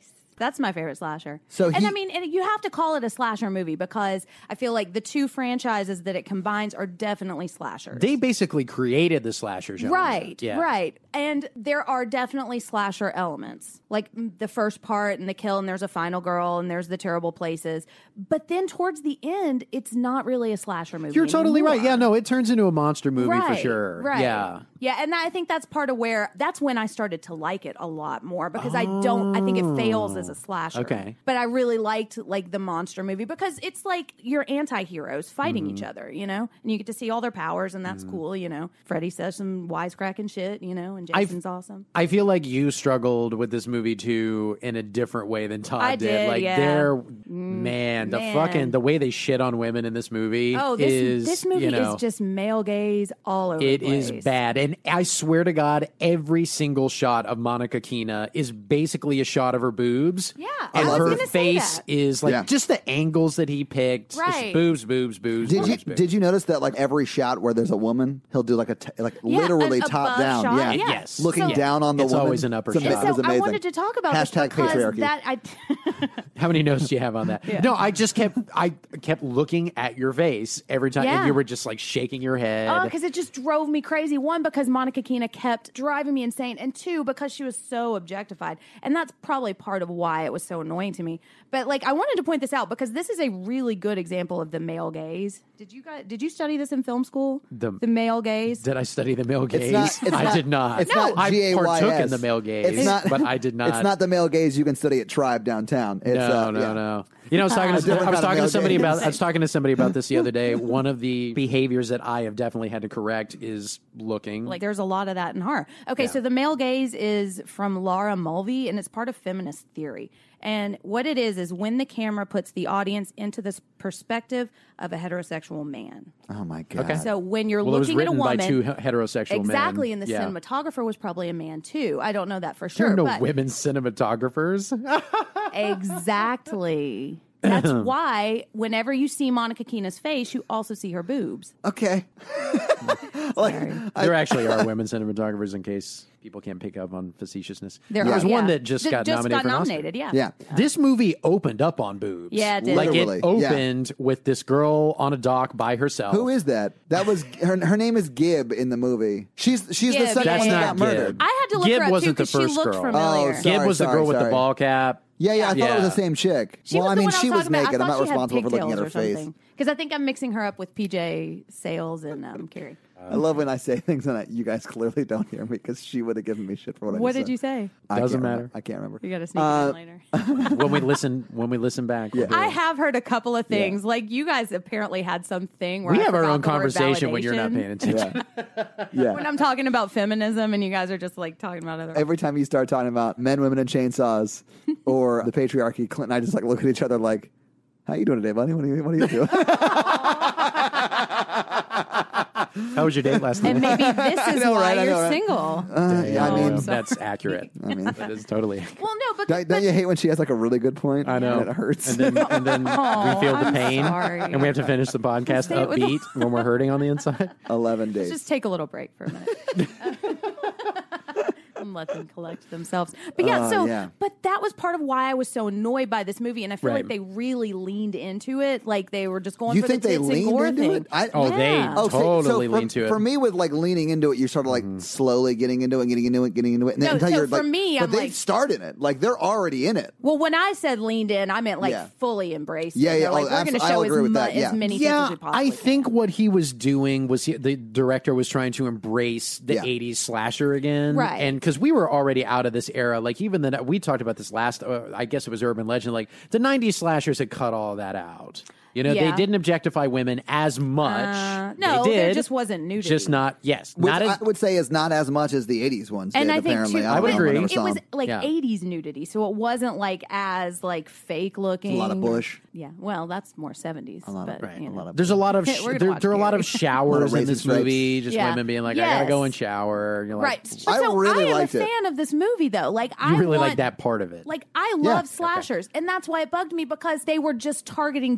That's my favorite slasher. So and he- I mean, and you have to call it a slasher movie because I feel like the two franchises that it combines are definitely slashers. They basically created the slasher genre. Right, Yeah. right. And there are definitely slasher elements, like mm, the first part and the kill, and there's a final girl, and there's the terrible places. But then towards the end, it's not really a slasher movie. You're totally anymore. right. Yeah, no, it turns into a monster movie right, for sure. Right. Yeah. Yeah, and I think that's part of where that's when I started to like it a lot more because I don't I think it fails as a slasher. Okay. But I really liked like the monster movie because it's like your anti-heroes fighting Mm-hmm. each other, you know? And you get to see all their powers and that's cool, you know. Freddy says some wisecracking shit, you know, and I've- Jason's awesome. I feel like you struggled with this movie too in a different way than Todd I did, Like yeah. they're man, the man. fucking the way they shit on women in this movie Oh, this is this movie you know, is just male gaze all over it the place. is bad. And I swear to God, every single shot of Monica Keena is basically a shot of her boobs. Yeah, and I was her gonna say face that. is like Yeah. just the angles that he picked. It's Right. boobs, boobs, boobs. Did boobs, you boobs. did you notice that like every shot where there's a woman, he'll do like a t- like Yeah, literally an top above down, shot, yeah, yeah. Yes. looking So- down on the It's woman. always an upper It's ama- shot. It was So I amazing. wanted to talk about Hashtag this because patriarchy. that I How many notes do you have on that? No, I just kept I kept looking at your face every time, Yeah. and you were just like shaking your head. Oh, because it just drove me crazy. One, because Monica Keena kept driving me insane. And two, because she was so objectified. And that's probably part of why it was so annoying to me. But like, I wanted to point this out because this is a really good example of the male gaze. Did you guys, did you study this in film school? The- The, male gaze? Did I study the male gaze? not- it's I not- did not. It's no, not I G A Y S. partook in the male gaze, It's not, but I did not. It's not the male gaze you can study at Tribe downtown. It's, no, uh, no, yeah. no. You know, I was talking, A to, different I was kind of talking to male somebody gaze. about. I was talking to somebody about this the other day. One of the behaviors that I have definitely had to correct is looking. Like there's a lot of that in horror. Okay, so the male gaze is from Laura Mulvey, and it's part of feminist theory. And what it is is when the camera puts the audience into this perspective of a heterosexual man. Oh my god. Okay. So when you're well, it was looking at a written woman, by two he- heterosexual men. exactly, and the yeah. cinematographer was probably a man too. I don't know that for There sure, are no but women cinematographers. exactly. That's why whenever you see Monica Keena's face, you also see her boobs. Okay. like, There actually are women cinematographers, in case people can't pick up on facetiousness. There There's are, one yeah. that just That got just nominated got for an Oscar. nominated, yeah. yeah. This movie opened up on boobs. Yeah, it did. Like Literally, it yeah. opened with this girl on a dock by herself. Who is that? That was her. Her name is Gib in the movie. She's she's the Gib, second yeah, one That's that not got Gib. murdered. I had to look Gib her up too wasn't the because she first looked girl. familiar. Oh, sorry. Gib was the girl with the sorry. ball cap. Yeah, yeah. I thought Yeah. it was the same chick. She well, was I the mean, one I she was was talking about. naked. I I'm thought not she had responsible for looking at her pigtails or face. something. Because I think I'm mixing her up with P J Sales and um, Carrie. I love when I say things and I, you guys clearly don't hear me because she would have given me shit for what I What just did you said. say? I Doesn't can't matter. remember. I can't remember. You got to sneak Uh, it in later. when we listen, when we listen back, we'll Yeah. do I it. have heard a couple of things. Like you guys apparently had something where we I have our forgot own the word conversation when you're not validation. paying attention. Yeah. yeah. When I'm talking about feminism and you guys are just like talking about other. Every time you start talking about men, women, and chainsaws or the patriarchy, Clint and I just like look at each other like, "How you doing today, buddy? What are you, what are you doing?" How was your date last night? and maybe this is know, why right? I you're know, right? single. Uh, yeah, I Oh, mean, I'm sorry. that's accurate. I mean, that is totally. well, no, but, don't, but don't you hate when she has like a really good point? I know. And it hurts. And then, and then Oh, we feel the I'm pain, sorry. and we have to finish the podcast Say it with the- upbeat when we're hurting on the inside. Eleven days. just take a little break for a minute. And let them collect themselves. But yeah, Uh, so yeah. but that was part of why I was so annoyed by this movie, and I feel Right. like they really leaned into it. Like they were just going You for think the they tits and leaned gore into thing. it? I, Oh, they Yeah. Oh, so- totally so for, lean to it. For me, with like leaning into it, you're sort of like slowly getting into it, getting into it, getting into it. And then No, until so you're for like, me, but I'm they like- start in it, like they're already in it. Well, when I said leaned in, I meant like Yeah. fully embraced. Yeah, it. yeah, They're like oh, we're going to abso- I'll show agree as, with mu- that, yeah. as many tits as Yeah, we possibly I can. think what he was doing was he, the director was trying to embrace the Yeah. eighties slasher again, Right. And because we were already out of this era, like even the we talked about this last, uh, I guess it was Urban Legend, like the nineties slashers had cut all that out. You know, Yeah. they didn't objectify women as much. Uh, no, they did, there just wasn't nudity. Just not, yes, Which not as. I would say is not as much as the eighties ones And did, I think apparently. too, I, I would don't know, agree. never It saw was them. like Yeah. eighties nudity, so it wasn't like as like fake looking. A lot of bush. Yeah, well, that's more seventies. A lot of- but, right, you a know. lot of There's a lot of We're sh- gonna there, watch there are a lot of Carrie. showers in raisin this stripes. movie. Just Yeah. women being like, "I gotta go Yes. and shower." And you're like, Right. I so really I am liked a it. fan of this movie, though. Like You I really want, like that part of it. Like I Yeah. love slashers, and that's why it bugged me because they were just targeting the male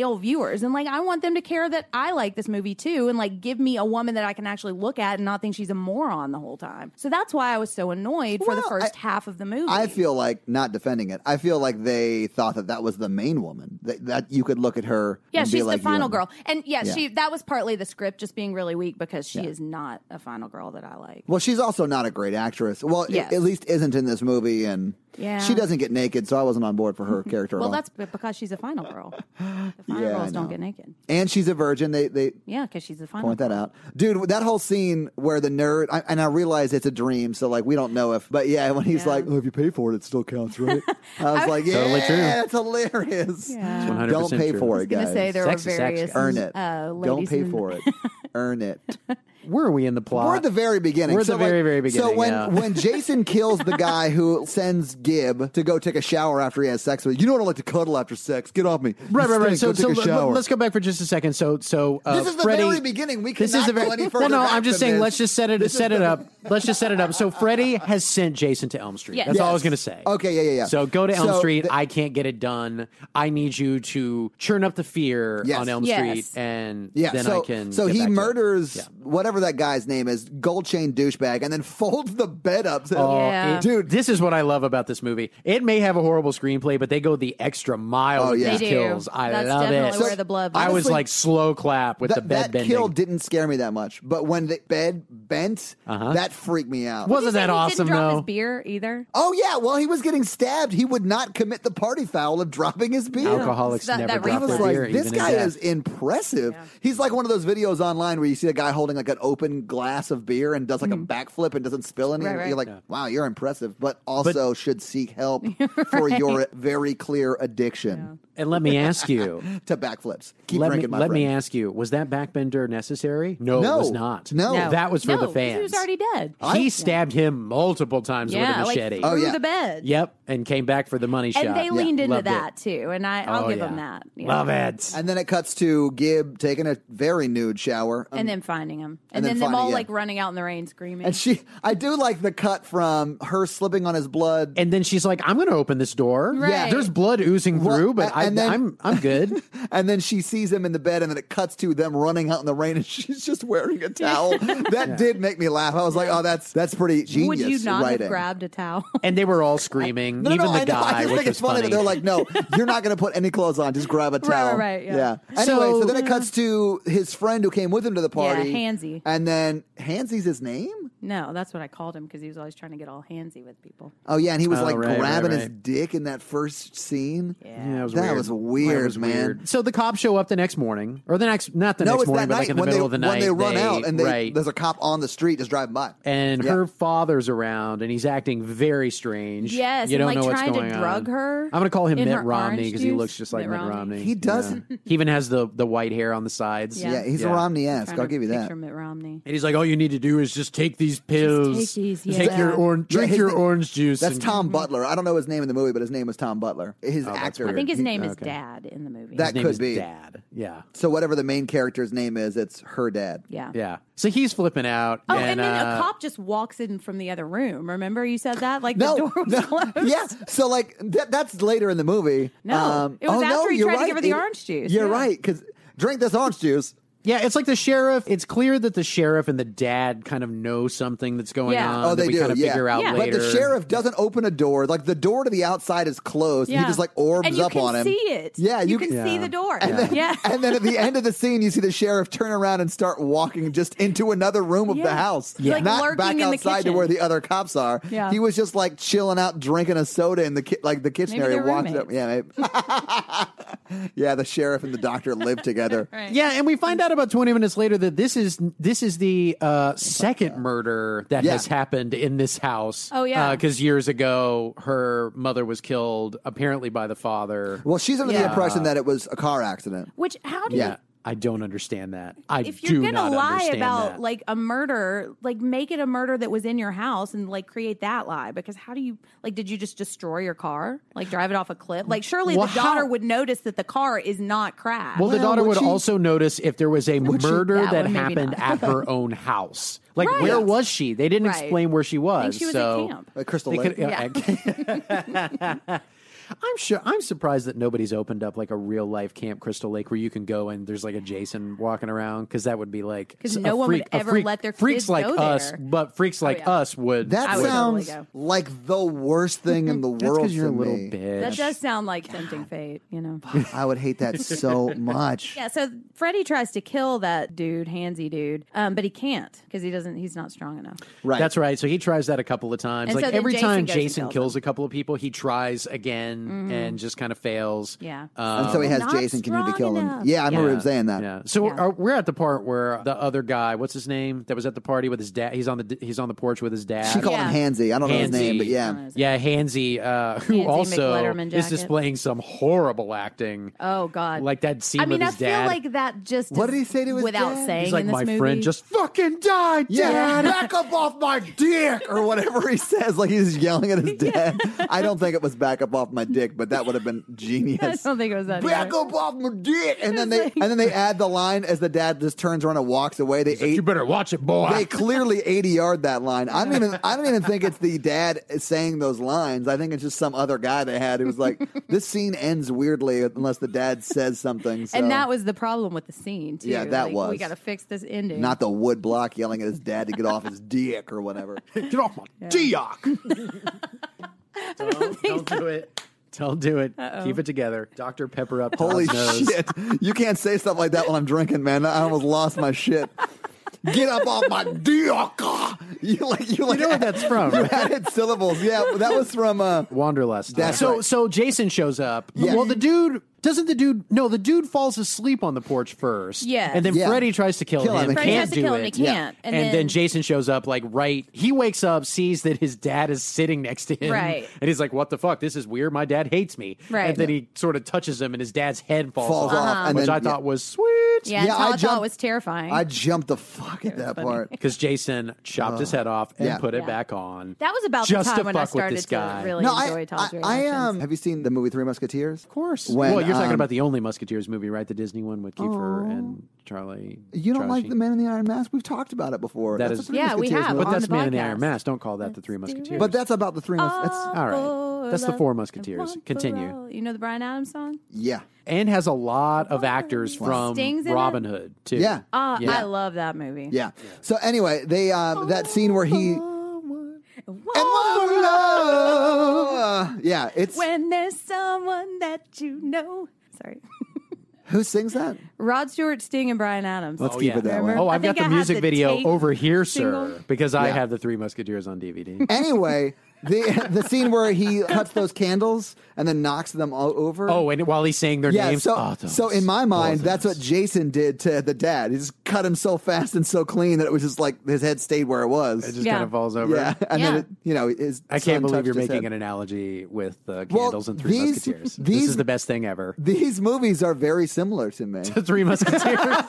male viewers. And like, I want them to care that I like this movie too, and like give me a woman that I can actually look at and not think she's a moron the whole time. So that's why I was so annoyed for the Well, first I- half of the movie. I feel like, not defending it, I feel like they thought that that was the main woman. That, that you could look at her yeah, and she's be like, the final you girl. And yeah, Yeah. she that was partly the script just being really weak because she Yeah. is not a final girl that I like. Well, she's also not a great actress. Well, Yes. at least isn't in this movie, and Yeah. she doesn't get naked, so I wasn't on board for her character Well, at all. that's b- because she's a final girl. The final Yeah, I girls don't know. get naked. And she's a virgin. They they Yeah, because she's a final point that girl. out, dude. That whole scene where the nerd, I, and I realize it's a dream, so like we don't know if, but yeah, when he's Yeah. like, "Oh, if you pay for it, it still counts, right?" I was like, "Yeah, Totally true. that's hilarious." Yeah. It's one hundred Don't percent pay true. for I was it, going guys. to say there Sex were is sex, various guys. Earn it. Uh, Don't ladies pay in- for it. Earn it. Where are we in the plot? We're at the very beginning. We're at So, the very, like- very beginning, So when, yeah. when Jason kills the guy who sends Gib to go take a shower after he has sex with you, you know what I like to cuddle after sex. Get off me. Right, You right, right. stink. So, Go so take a let- shower. let's go back for just a second. So, so uh, This is the Freddie, very beginning. We This cannot is the go very, any further Well, no, back I'm just than saying. this. Let's just set it, This is set it the- up. Let's just set it up. So Freddie has sent Jason to Elm Street. Yes. That's all I Yes. was going to say. Okay, yeah, yeah, yeah. So go to Elm So Street. the- I can't get it done. I need you to churn up the fear Yes. on Elm Yes. Street, and Yeah, then so, I can. so get he back to it. murders Yeah. whatever that guy's name is, gold chain douchebag, and then folds the bed up. So, Oh, Yeah. it- Dude. this is what I love about this movie. It may have a horrible screenplay, but they go the extra mile Oh, with yeah. these They do. kills. I That's love definitely it. where the blood I was Honestly, like slow clap with that, the bed that bending. kill didn't scare me that much, but when the bed bent, Uh-huh. that freaked me out. Wasn't Did you say that he awesome didn't drop though? his beer either. Oh yeah, well he was getting stabbed. He would not commit the party foul of dropping his beer. Alcoholics That- never that I drop was their reflex. like, beer. this even in guy death. is impressive. Yeah. He's like one of those videos online where you see a guy holding like an open glass of beer and does like a backflip and doesn't spill any. Right, and right. You're like, Yeah. wow, you're impressive, but also should seek help for your very clear addiction And let me ask you. to backflips. Keep let me, drinking, my let me friend. ask you, was that backbender necessary? No, No. it was not. No. No. That was for no, the 'cause fans. He was already dead. He stabbed him multiple times with yeah, a like machete. through Oh, yeah. the bed. Yep, and came back for the money shot. And they leaned into Loved it. that too, and I, I'll Oh, give yeah. them that. Yeah. Love it. And then it cuts to Gib taking a very nude shower. Um, And then finding him, and and, then then, them finding- all yeah. like running out in the rain screaming. and she, I do like the cut from her slipping on his blood. And then she's like, "I'm going to open this door. Right. There's blood oozing Well, through, but a- I, and then- I'm I'm good." And then she sees him in the bed, and then it cuts to them running out in the rain, and she's just wearing a towel. That did make me laugh. I was like, "Oh, that's that's pretty genius." Would you not writing. have grabbed a towel? And they were all screaming. No, no, even no, the I know. guy, I just which think it's was funny, that they're like, "No, you're not going to put any clothes on. Just grab a towel." right, right, yeah. Anyway, so, So- then it cuts to his friend who came with him to the party. Yeah, Hansy. And then Hansy's his name. No, that's what I called him because he was always trying to get all handsy with people. Oh yeah, and he was Oh, like right, grabbing right, his right. dick in that first scene. Yeah, Yeah, it was That weird. was weird, That was man. weird. So the cops show up the next morning, or the next, not the No, next it's morning, that but like night in the when middle they of the night. when they run out and they, right. there's a cop on the street just driving by. And Yeah. her father's around, and he's acting very strange. Yes, you and don't like know what's trying to going drug on. her I'm going to call him in Mitt her Romney orange because he juice. looks just like Mitt Mitt Romney. Romney. He doesn't. Yeah. He even has the the white hair on the sides. Yeah, he's a Romney-esque. Trying I'll to give you that. picture Mitt Romney. And he's like, all you need to do is just take these pills, take these, take yeah. your orange, Yeah, drink his your name- orange juice. That's and- Tom Butler. I don't know his name in the movie, but his name was Tom Butler. His Oh, that's actor. I think his He- name is okay. Dad in the movie. That His name could is be. Dad. Yeah, So whatever the main character's name is, it's her dad. yeah. yeah. So he's flipping out. Oh, and, and, then uh, a cop just walks in from the other room. Remember you said that? Like No, the door was no, closed. yeah. So like that, that's later in the movie. No, Um, it was oh, after no, he you're tried to right. give her the It- orange juice. You're Yeah. right, because drink this orange juice. Yeah, it's like the sheriff. It's clear that the sheriff and the dad kind of know something that's going Yeah. on. Oh, that they we do. kind of yeah. figure out Yeah. later. But the sheriff doesn't open a door. Like the door to the outside is closed. Yeah. He just like orbs and you up can on him. see it. Yeah, you, you can can- see Yeah. the door. And then- yeah. And then at the end of the scene, you see the sheriff turn around and start walking just into another room of the Yeah. house. Yeah. Like Not lurking back in the outside to kitchen. where the other cops are. Yeah. He was just like chilling out, drinking a soda in the ki- like the kitchen Maybe area. they're Walked up. roommates. Yeah, maybe. Yeah, the sheriff and the doctor live together. Right. Yeah, and we find out about twenty minutes later that this is this is the uh, second murder that Yeah. has happened in this house. Oh, yeah. because years ago her mother was killed apparently by the father. Well, she's under the Yeah. impression that it was a car accident. Which how do you Yeah, I don't understand that. I if do you're not gonna lie understand about that. like a murder, like make it a murder that was in your house and like create that lie. Because how do you like? Did you just destroy your car? Like drive it off a cliff? Like surely Well, the daughter how- would notice that the car is not crashed. Well, the Well, daughter would would she- also notice if there was a murder That that one, maybe happened not. at her own house. Like, Right. where was she? They didn't Right. explain where she was. I think she was so at camp. Like Crystal They Lake. could, yeah. I'm sure. I'm surprised that nobody's opened up like a real life Camp Crystal Lake where you can go and there's like a Jason walking around because that would be like 'Cause a no one would freak- a ever freak- let their freaks kids like go us, there. but freaks like yeah. us would. That I would totally sounds go. like the worst thing in the That's world because you're a to little me. bitch. That does sound like tempting fate, you know. I would hate that so much. Yeah, so Freddy tries to kill that dude, handsy dude, um, but he can't because he doesn't. He's not strong enough. Right. That's right. So he tries that a couple of times. And like so then every Jason time goes and Jason kills kills a couple of people, he tries again and just kind of fails. Yeah. Um, And so he has Not Jason continue to strong kill him. enough. Yeah, I remember Yeah. him saying that. Yeah. So Yeah. We're, we're at the part where the other guy, what's his name, that was at the party with his dad. He's on the he's on the porch with his dad. She called Yeah. him Hansy. I don't know his Hansy. name, but yeah. Hansy. Yeah, Hansy, uh, who Hansy also McLetterman is jacket. displaying some horrible acting. Oh God! Like that scene I mean, with I his feel dad. like that just What is- did he say to his without dad? saying He's like, in this my movie. friend just fucking died, Yeah, Dad. back up off my dick, or whatever he says. Like he's yelling at his dad. I don't think it was back up off my dick, but that would have been genius. I don't think it was that. Back either. up off my dick, and then they and then they add the line as the dad just turns around and walks away. They You eight, better watch it, boy. they clearly eighty yard that line. I don't even I don't even think it's the dad saying those lines. I think it's just some other guy they had who was like, this scene ends weirdly unless the dad says something. So. And that was the problem with the scene too. Yeah, that Like, was. We got to fix this ending. not the wood block yelling at his dad to get off his dick or whatever. Get off my dick. don't, don't do it. Don't do it. Keep it together. Doctor Pepper up Holy Todd's nose. shit! You can't say stuff like that when I'm drinking, man. I almost lost my shit. Get up off my dick! You like you like You know what that's from, You right? added syllables. Yeah, that was from. Uh, Wanderlust. That's so right. so Jason shows up. Yeah. Well, the dude doesn't the dude no the dude falls asleep on the porch first. Yes. and then Yeah. Freddy tries to kill, Kill him him. and Freddy Can't tries to do kill it. him. He can't. And, And then, then- Jason shows up like right. He wakes up, sees that his dad is sitting next to him. Right. And he's like, "What the fuck? This is weird. My dad hates me." Right. And then he sort of touches him, and his dad's head falls, Falls off, off, and which then- I thought yeah. was sweet. Yeah, Yeah, until I I, thought jumped- it was terrifying. I jumped the fuck at that funny. part. Because Jason chopped his head off and Yeah. put it Yeah. back on. that was about just the to time when I fuck with started this to guy. really No, enjoy I, Todd's I, I reactions. um. Have you seen the movie Three Musketeers? Of course. When, well, you're talking um, about the only Musketeers movie, right? The Disney one with Kiefer and Charlie. You don't Charlie like Sheen. the Man in the Iron Mask? We've talked about it before. That That's is- a Three Yeah, we Musketeers have. movie. But on that's the Man in the podcast. Iron Mask. Don't call that the Three Let's do Musketeers. But that's about the Three Musketeers. All All right. for That's the love Four and Musketeers. one for Continue. all. You know the Bryan Adams song? Yeah. And has a lot of actors from Stings in it? Robin Hood, too. Yeah. Uh, Yeah. I love that movie. Yeah. So anyway, they um, that scene where he and Whoa. one love. Uh, yeah, it's When there's someone that you know. Sorry. who sings that? Rod Stewart, Sting, and Bryan Adams. Let's Oh, keep yeah. it that way. Remember? Oh, I I've got think the I had music the video tape over here, single. sir, because I Yeah. have the Three Musketeers on D V D. Anyway, the the scene where he cuts those candles and then knocks them all over. Oh, and while he's saying their yeah. names. So, oh, those so in my mind, that's what buzzers. Jason did to the dad. He just cut him so fast and so clean that it was just like his head stayed where it was. It just Yeah. kind of falls over. yeah, and Yeah. then it, you know his. I son can't believe touched you're his making head. an analogy with uh, Well, candles and Three these- Musketeers. these- this is the best thing ever. These movies are very similar to me. The Three Musketeers.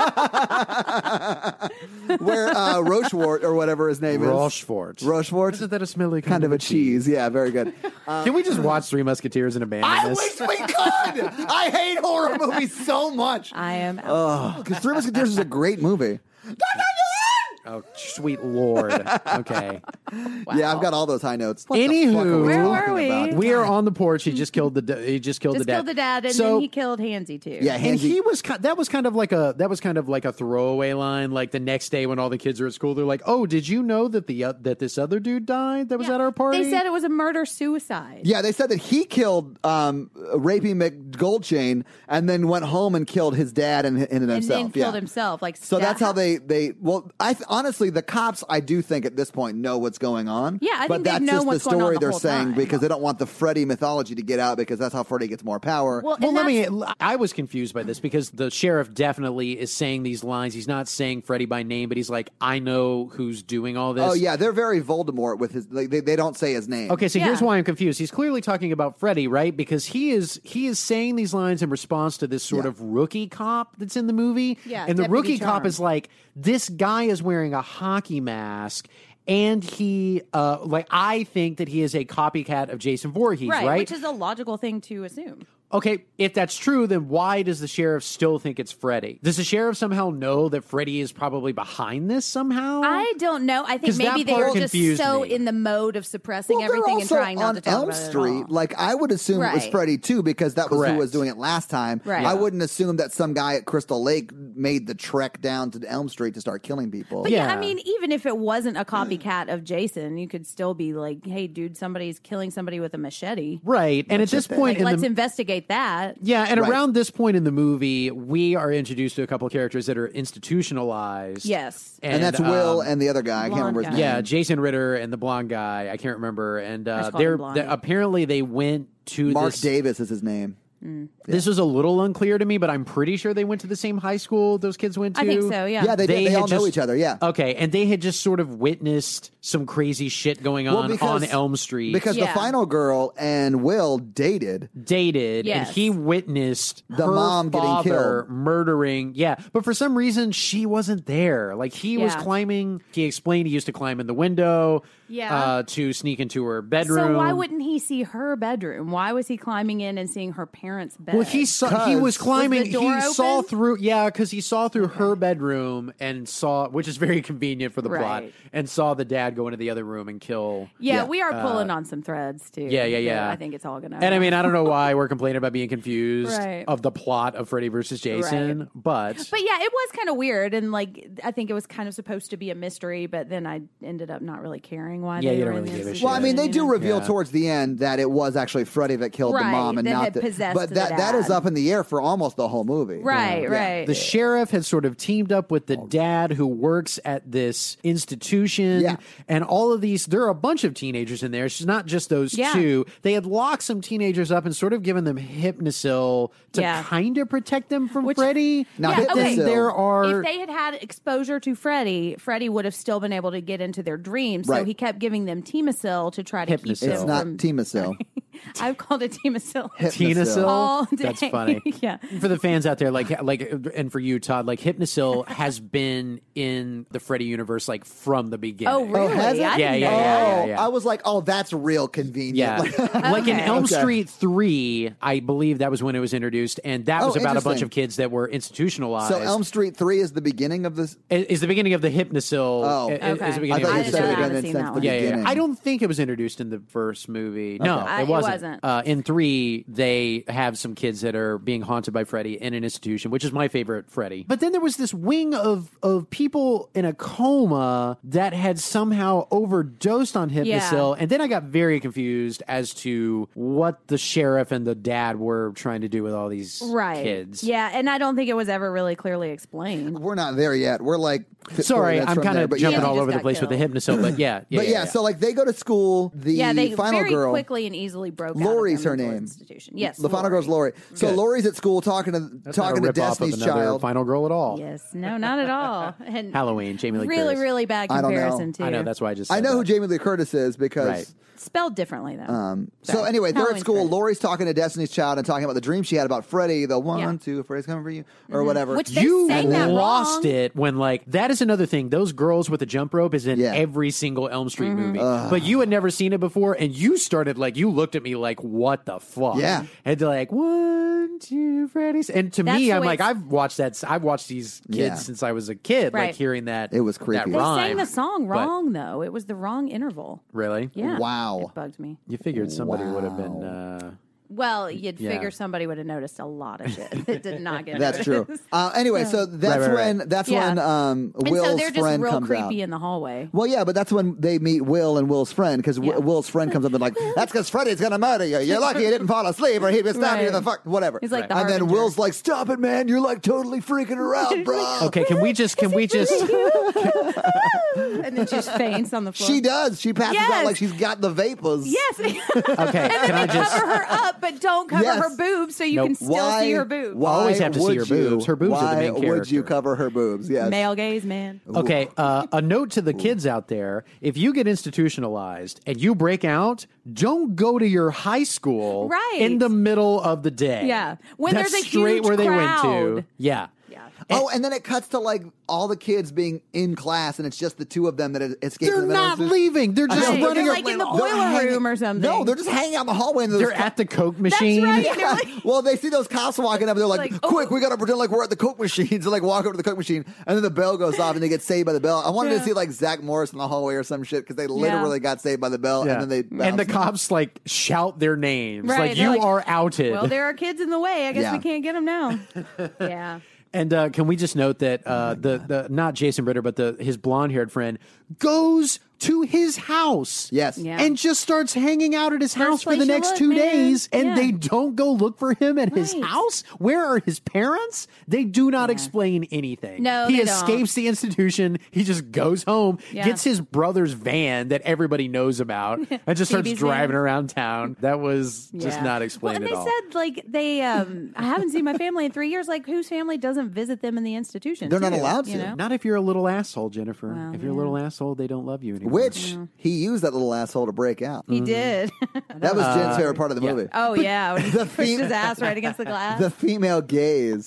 Where uh, Rochefort or whatever his name is. Rochefort. Rochefort. Isn't that a smelly kind of a cheese? Yeah, very good. Can we just watch Three Musketeers and abandon I this? wish we could. I hate horror movies so much. I am. Because Three Musketeers is a great movie. Oh, sweet lord. Okay. Yeah, I've got all those high notes. What the Anywho, fuck are we Where talking were we? about? We are on the porch. He just killed the. da- He just killed Just the dad. killed the dad, and so, then he killed Hansy too. Yeah, And Hansy. he was ki- that was kind of like a that was kind of like a throwaway line. Like the next day when all the kids are at school, they're like, "Oh, did you know that the uh, that this other dude died that was Yeah. at our party?" They said it was a murder suicide. Yeah, they said that he killed um, Rapey McGoldchain and then went home and killed his dad and, and and himself. then killed yeah. himself. Like So that- that's how they they well I th- honestly the cops I do think at this point know what's going on. Yeah, I but think they that's know just what's the going on story the they're whole saying time. because they don't want the Freddy mythology to get out because that's how Freddy gets more power. Well, Well, and let that's- me. I was confused by this because the sheriff definitely is saying these lines. He's not saying Freddy by name, but he's like, "I know who's doing all this." oh yeah, they're very Voldemort with his. Like, they they don't say his name. Okay, so here's Yeah. why I'm confused. He's clearly talking about Freddy, right? Because he is he is saying these lines in response to this sort Yeah. of rookie cop that's in the movie. Yeah, and the Deputy rookie cop Charm. is like, this guy is wearing a hockey mask. And he, uh, like, I think that he is a copycat of Jason Voorhees, right? right, which is a logical thing to assume. Okay, if that's true, then why does the sheriff still think it's Freddy? Does the sheriff somehow know that Freddy is probably behind this somehow? I don't know. I think 'Cause maybe that they part were just confused so me. in the mode of suppressing Well, they're everything and also trying not on to talk Elm about it at Street. all. Like I would assume it was Right. Freddy too, because that was Correct. who was doing it last time. Right. I Yeah. wouldn't assume that some guy at Crystal Lake made the trek down to Elm Street to start killing people. But yeah. Yeah. I mean, even if it wasn't a copycat of Jason, you could still be like, "Hey, dude, somebody's killing somebody with a machete. Right, and at this point Like, in let's the investigate that." yeah, and Right. around this point in the movie, we are introduced to a couple of characters that are institutionalized. Yes. and, that's Will um, and the other guy. I can't blonde remember his guy. name. Yeah, Jason Ritter and the blonde guy. I can't remember. And uh, just call they're, him blonde. they apparently they went to Mark this. Davis is his name. This was a little unclear to me, but I'm pretty sure they went to the same high school those kids went to. I think so, yeah. Yeah, they, They did. They had all know just- each other. Yeah. Okay, and they had just sort of witnessed some crazy shit going Well, on because- on Elm Street. Because the Yeah. final girl and Will dated. dated, Yes. and he witnessed The her mom getting father killed. murdering. Yeah, but for some reason she wasn't there. Like he was Yeah. climbing. He explained he used to climb in the window. Yeah. uh, to sneak into her bedroom. So why wouldn't he see her bedroom? Why was he climbing in and seeing her parents' bed? Well, he saw. He 'Cause- was climbing. Was the door he saw open? through. Yeah, because he saw through her bedroom and saw, which is very convenient for the plot, Right. and saw the dad go into the other room and kill. yeah, Yeah. we are pulling on some threads too. Yeah, yeah, yeah. I think it's all gonna. And I mean, I don't know why we're complaining about being confused Right. of the plot of Freddy versus Jason, Right. but But yeah, it was kind of weird, and like I think it was kind of supposed to be a mystery, but then I ended up not really caring why. Yeah, they you were don't in really this give a shit. Well, I mean, they you do know? reveal Yeah. towards the end that it was actually Freddy that killed the Right, mom and that not had the. possessed But the that that is dad. up in the air for almost the whole movie. Right, Yeah. right. the sheriff had sort of teamed up with the dad who works at this institution. Yeah. And all of these, there are a bunch of teenagers in there. It's not just those Yeah. two. They had locked some teenagers up and sort of given them Hypnosil to Yeah. kind of protect them from Which- Freddy. Now, Yeah, But then okay. there are. If they had had exposure to Freddy, Freddy would have still been able to get into their dreams. So Right. he kept giving them Temosil to try to keep Hypnosil. them It's not from. Temosil. I've called it Temosil. Hypnosil. All day. That's funny. Yeah. For the fans out there, like, like, and for you, Todd, like, Hypnosil has been in the Freddy universe like from the beginning. Oh, really? Oh, has it? I Yeah, didn't yeah, know yeah, that. yeah, yeah. I was like, oh, that's real convenient. Yeah, Like- like in Okay. Elm Okay. Street three, I believe that was when it was introduced, and that Oh, was about a bunch interesting. of kids that were institutionalized. so Elm Street three is the beginning of this. is is the beginning of the Hypnosil. Oh. is- is Okay. the beginning I thought of you didn't said know it that. had I been haven't seen since that the one. Yeah, yeah, beginning. yeah. I don't think it was introduced in the first movie. No, I- it it wasn't. wasn't. Uh, in three, they have some kids that are being haunted by Freddy in an institution, which is my favorite Freddy. But then there was this wing of of people in a coma that had somehow overdosed on Hypnosil, Yeah. and then I got very confused as to what the sheriff and the dad were trying to do with all these Right. kids. Yeah, and I don't think it was ever really clearly explained. We're not there yet. We're like. forty Sorry, minutes I'm from kind there, of but jumping yeah. all just over the got place with the killed. Hypnosil, but yeah, yeah, But yeah, so like they go to school. The yeah, they final very girl. quickly and easily broke out of Lori's their her mental name. Institution. Yes, The final Lori. girl's Lori. So Good. Lori's at school talking to That's not talking a to rip-off Destiny's of another Child. Final Girl at all. Yes, no, not at all. And Halloween, Jamie Lee really, Curtis. really bad I don't know. comparison too. I know that's why I just. I said know who that. Jamie Lee Curtis is because. Right. spelled differently though. Um, so Sorry. anyway, they're at Halloween's school. great. Lori's talking to Destiny's Child and talking about the dream she had about Freddy. The one, Yeah. two, Freddy's coming for you, or whatever. Which they You sang that lost wrong. it when, like, that is another thing. Those girls with the jump rope is in Yeah. every single Elm Street Mm-hmm. movie. But you had never seen it before, and you started, like, you looked at me like, what the fuck? Yeah. And they're like, one, two, Freddy's. And to That's me, the I'm way like, it's- I've watched that. I've watched these kids Yeah. since I was a kid, like, Right. hearing that. It was creepy. That They They rhyme. sang the song But- wrong though. It was the wrong interval. Really? Yeah. Wow. It bugged me. You figured somebody would have been. Uh, Well, you'd Yeah. figure somebody would have noticed a lot of shit that did not get That's noticed. true. Uh, anyway, so that's Right, right, when right. that's Yeah. when um, And Will's so they're just friend real comes creepy out. in the hallway. Well, yeah, but that's when they meet Will and Will's friend because Yeah. Will's friend comes up and like, "That's because Freddy's gonna murder you. You're lucky you didn't fall asleep, or he'd be stabbing you in the Right. fuck, whatever." He's like the and then harbinger. Will's like, "Stop it, man! You're like totally freaking her out, bro." okay, can we just? Can we just? And then she just faints on the floor. She does. She passes out Yes. like she's got the vapors. Yes. Okay, can I just? Cover her up, but don't cover Yes. her boobs so you Nope. can still Why? see her boobs. Why Always have to see would her you- boobs. Her boobs are the why main would you character. cover her boobs? Yes. Male gaze, man. Okay, uh, a note to the kids out there: if you get institutionalized and you break out, don't go to your high school Right. in the middle of the day. Yeah. When That's there's a straight huge where they crowd. went to. Yeah. Yeah. Yeah. Oh, and then it cuts to like all the kids being in class, and it's just the two of them that escape. They're in the middle not of the- leaving. They're just Right. running. They're ar- like in the They're boiler hanging- room or something. No, they're just hanging out in the hallway. And They're those at the Coke machine. right. They're like- well, they see those cops walking up, and they're like, Like, "Quick, oh. we gotta pretend like we're at the Coke machine." So like, walk over to the Coke machine, and then the bell goes off, and they get saved by the bell. I wanted Yeah. to see like Zach Morris in the hallway or some shit because they literally got saved by the bell, Yeah. and then they and the bounced. cops like shout their names, Right, like they're you like, are outed. Well, there are kids in the way. I guess Yeah. we can't get them now. Yeah. And uh, can we just note that uh, the the not Jason Ritter, but the his blonde haired friend goes to his house, Yes. Yeah. and just starts hanging out at his house for place the you next look, two man. days, and Yeah. they don't go look for him at his Right. house. Where are his parents? They do not explain anything. No, he they don't. escapes the institution. He just goes home, Yeah. gets his brother's van that everybody knows about, and just starts Phoebe's driving van. around town. That was just Yeah. not explained well, and at they all. said like they um I haven't seen my family in three years. Like whose family doesn't visit them in the institution? They're not too, allowed you to. know? Not if you're a little asshole, Jennifer. Well, if you're a yeah. little asshole, they don't love you anymore. Which he used that little asshole to break out. He did. That was Jen's favorite part of the yeah. movie. oh yeah, when he The pushed theme- his ass right against the glass. The female gaze.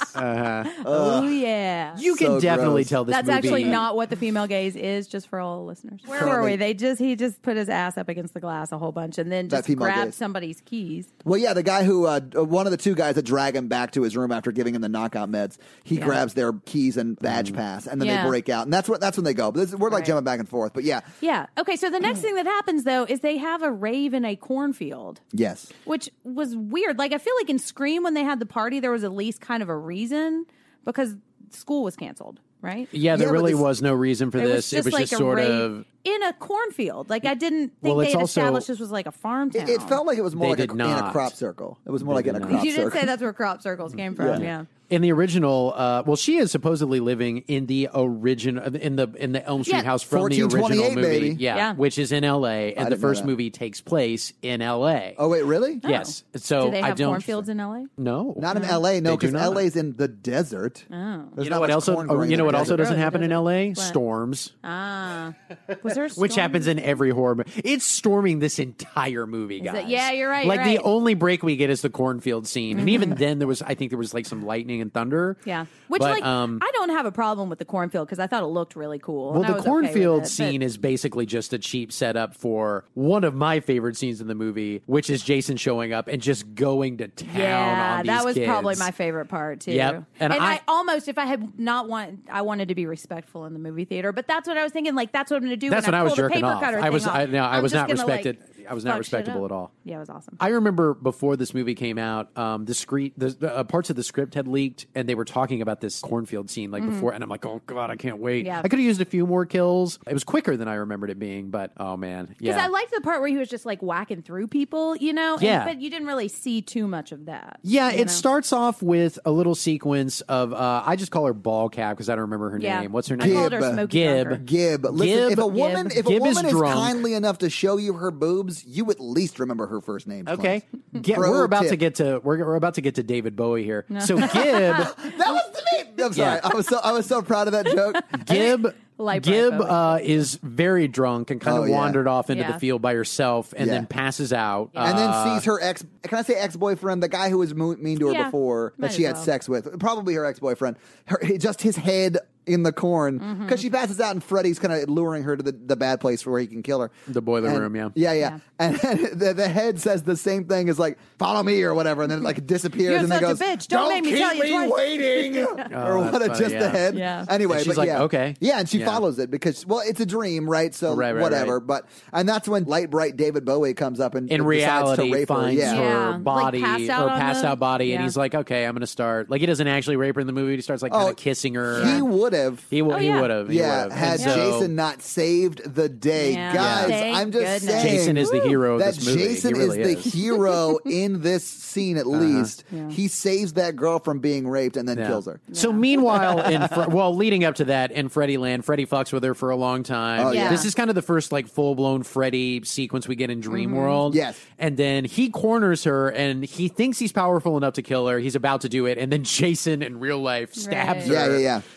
oh yeah. you can So definitely gross. tell this That's movie. actually not what the female gaze is, just for all listeners. Where were we? They just he just put his ass up against the glass a whole bunch and then That just female grabbed gaze. somebody's keys. Well, yeah, the guy who, uh, one of the two guys that drag him back to his room after giving him the knockout meds, he Yeah. grabs their keys and badge pass, and then Yeah. they break out, and that's what that's when they go. But this, we're like Right. jumping back and forth. But yeah, Yeah. Okay. So the next thing that happens though is they have a rave in a cornfield. yes, Which was weird. Like I feel like in Scream when they had the party, there was at least kind of a reason because school was canceled, right? Yeah, there Yeah, but really this- was no reason for It this. was just it was like just a sort rave of. in a cornfield. Like I didn't think Well, they it's had also- established this was like a farm town. it, it felt like it was more They like a, did in a not. crop circle. It was more like in a did crop you did circle. say that's where crop circles came from. Yeah. In the original, uh, well, she is supposedly living in the origin in the in the Elm Street Yeah. house from the original fourteen twenty-eight, movie, baby. Yeah, Yeah. which is in L A, and the didn't know first that. movie takes place in L A. Oh wait, really? Yes, so Do they I have don't. cornfields in L A? No, Not in L A, no, They do because not. L A's in the desert. Oh, There's You not know what much else? corn oh, growing you know in what the also desert. doesn't happen in L A? What? Storms. Ah. Was there a Which storm? happens in every horror movie. It's storming this entire movie, guys. it? Yeah, you're right, Like you're the right. only break we get is the cornfield scene, and even then, there was I think there was like some lightning and thunder. Yeah. Which, But, like, um, I don't have a problem with the cornfield because I thought it looked really cool. Well, and I the was okay with cornfield it, scene but- is basically just a cheap setup for one of my favorite scenes in the movie, which is Jason showing up and just going to town Yeah, on these that was kids. probably my favorite part too. Yep. And, And I, I- almost, if I had not want, I wanted to be respectful in the movie theater, but that's what I was thinking. Like that's what I'm going to do. That's when when I was pull the jerking paper off. cutter I thing was- off. I- no, I I'm was just not gonna, like, respected- I was not fuck shit respectable up. at all. Yeah, it was awesome. I remember before this movie came out, um, the screen, the, the uh, parts of the script had leaked, and they were talking about this cornfield scene like before, and I'm like, oh god, I can't wait. Mm-hmm. Yeah. I could have used a few more kills. It was quicker than I remembered it being, but oh man, Because yeah. I liked the part where he was just like whacking through people, you know. And- Yeah. but you didn't really see too much of that. Yeah, you it know? starts off with a little sequence of uh, I just call her Ball Cap because I don't remember her Yeah. name. What's her I name? called her Gib. Smokey Gib. Drunker. Gib, listen, Gib- if a woman, Gib- if a Gib is woman is, drunk. kindly enough to show you her boobs, you at least remember her first name. Okay, Clint. Get, Pro we're about tip. to get to we're, we're about to get to David Bowie here. So Gib, That was the name. I'm sorry. Yeah. I was so I was so proud of that joke. Gib, Like Gib Brad Bowie. uh, is very drunk and kind Oh, of yeah. wandered off into Yeah. the field by herself, and Yeah. then passes out. And then Uh, sees her ex. Can I say ex boyfriend? The guy who was mo- mean to her Yeah, before might that she as had well. sex with, probably her ex boyfriend. Her just his head in the corn because Mm-hmm. she passes out, and Freddy's kind of luring her to the, the bad place where he can kill her. The boiler And- room, yeah. yeah, yeah. And then the, the head says the same thing as like "follow me" or whatever, and then it like disappears, You're and then such a goes, bitch. Don't make me keep tell you me twice." waiting," or Oh, what? that's Just funny, the yeah. head. Yeah. Anyway, And she's but like, yeah. okay. yeah, and she Yeah. follows it because well, it's a dream, right? So Right, right, whatever. right. But and that's when light bright David Bowie comes up and in decides reality to rape finds her. Yeah. Yeah. her Like, body passed out or on passed the- out body, and yeah. he's like, okay, I'm going to start. Like he doesn't actually rape her in the movie. He starts like kind Oh, of kissing her. He would have. He, w- Oh, he yeah. would have. Yeah, would've. had And so- Jason not saved the day, Yeah. guys. Thank I'm just goodness. saying, Jason is the hero of that this movie. Jason He really is the is. hero in this scene. At least he saves that girl from being raped and then Yeah. kills her. So meanwhile, in Fre- well, leading up to that, in Freddy Land, Freddy fucks with her for a long time. Oh, yeah. This is kind of the first like full blown Freddy sequence we get in Dream World. Yes. and then he corners her, and he thinks he's powerful enough to kill her. He's about to do it, and then Jason in real life stabs Right. her. Yeah, yeah, yeah. And Through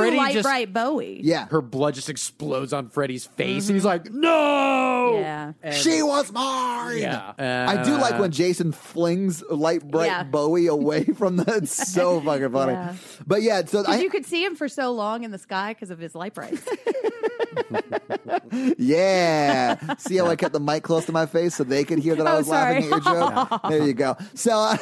Freddy light just- bright Bowie. Yeah. Her blood just explodes on Freddy's face, and he's like, "No!" Yeah. And- She was mine. yeah. I do like Uh, when Jason flings light bright Yeah. Bowie away from the. It's so fucking funny. Yeah. But yeah, so Because I, you could see him for so long in the sky because of his light bright. yeah. See how I kept the mic close to my face so they could hear that I Oh, was sorry. laughing at your joke? There you go. So. Uh,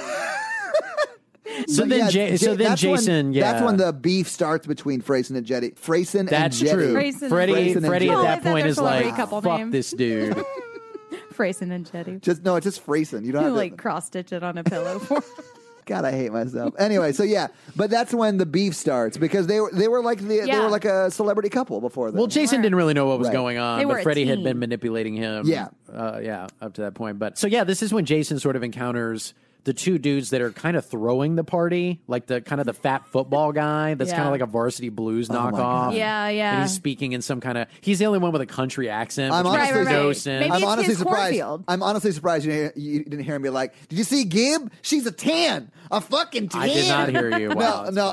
So but then, yeah, Ja- so Ja- then that's Jason, when, yeah, that's when the beef starts between Freyson and Jetty. Freyson that's and Jetty. true. Freyson- Freddie, Freyson and Freddie Jetty. at Oh, that is that point their is celebrity like, couple "Fuck name?" this dude." Freyson and Jetty. Just no, it's just Freyson. You don't You have to like cross stitch it on a pillow for. God, I hate myself. Anyway, so yeah, but that's when the beef starts because they were they were like the, they Yeah. were like a celebrity couple before that. Well, Jason didn't really know what was Right. going on, They were but a Freddie had team. been manipulating him. Yeah. uh, yeah, up to that point. But so yeah, this is when Jason sort of encounters the two dudes that are kind of throwing the party, like the kind of the fat football guy that's Yeah. kind of like a Varsity Blues Oh my knockoff. God. Yeah, yeah. And he's speaking in some kind of. He's the only one with a country accent. I'm which makes honestly- no Right, right. sense. Maybe I'm it's honestly his surprised. cornfield. I'm honestly surprised you didn't, hear, you didn't hear me like, did you see Gib? She's a tan, a fucking tan. I did not hear you. Wow. No, no.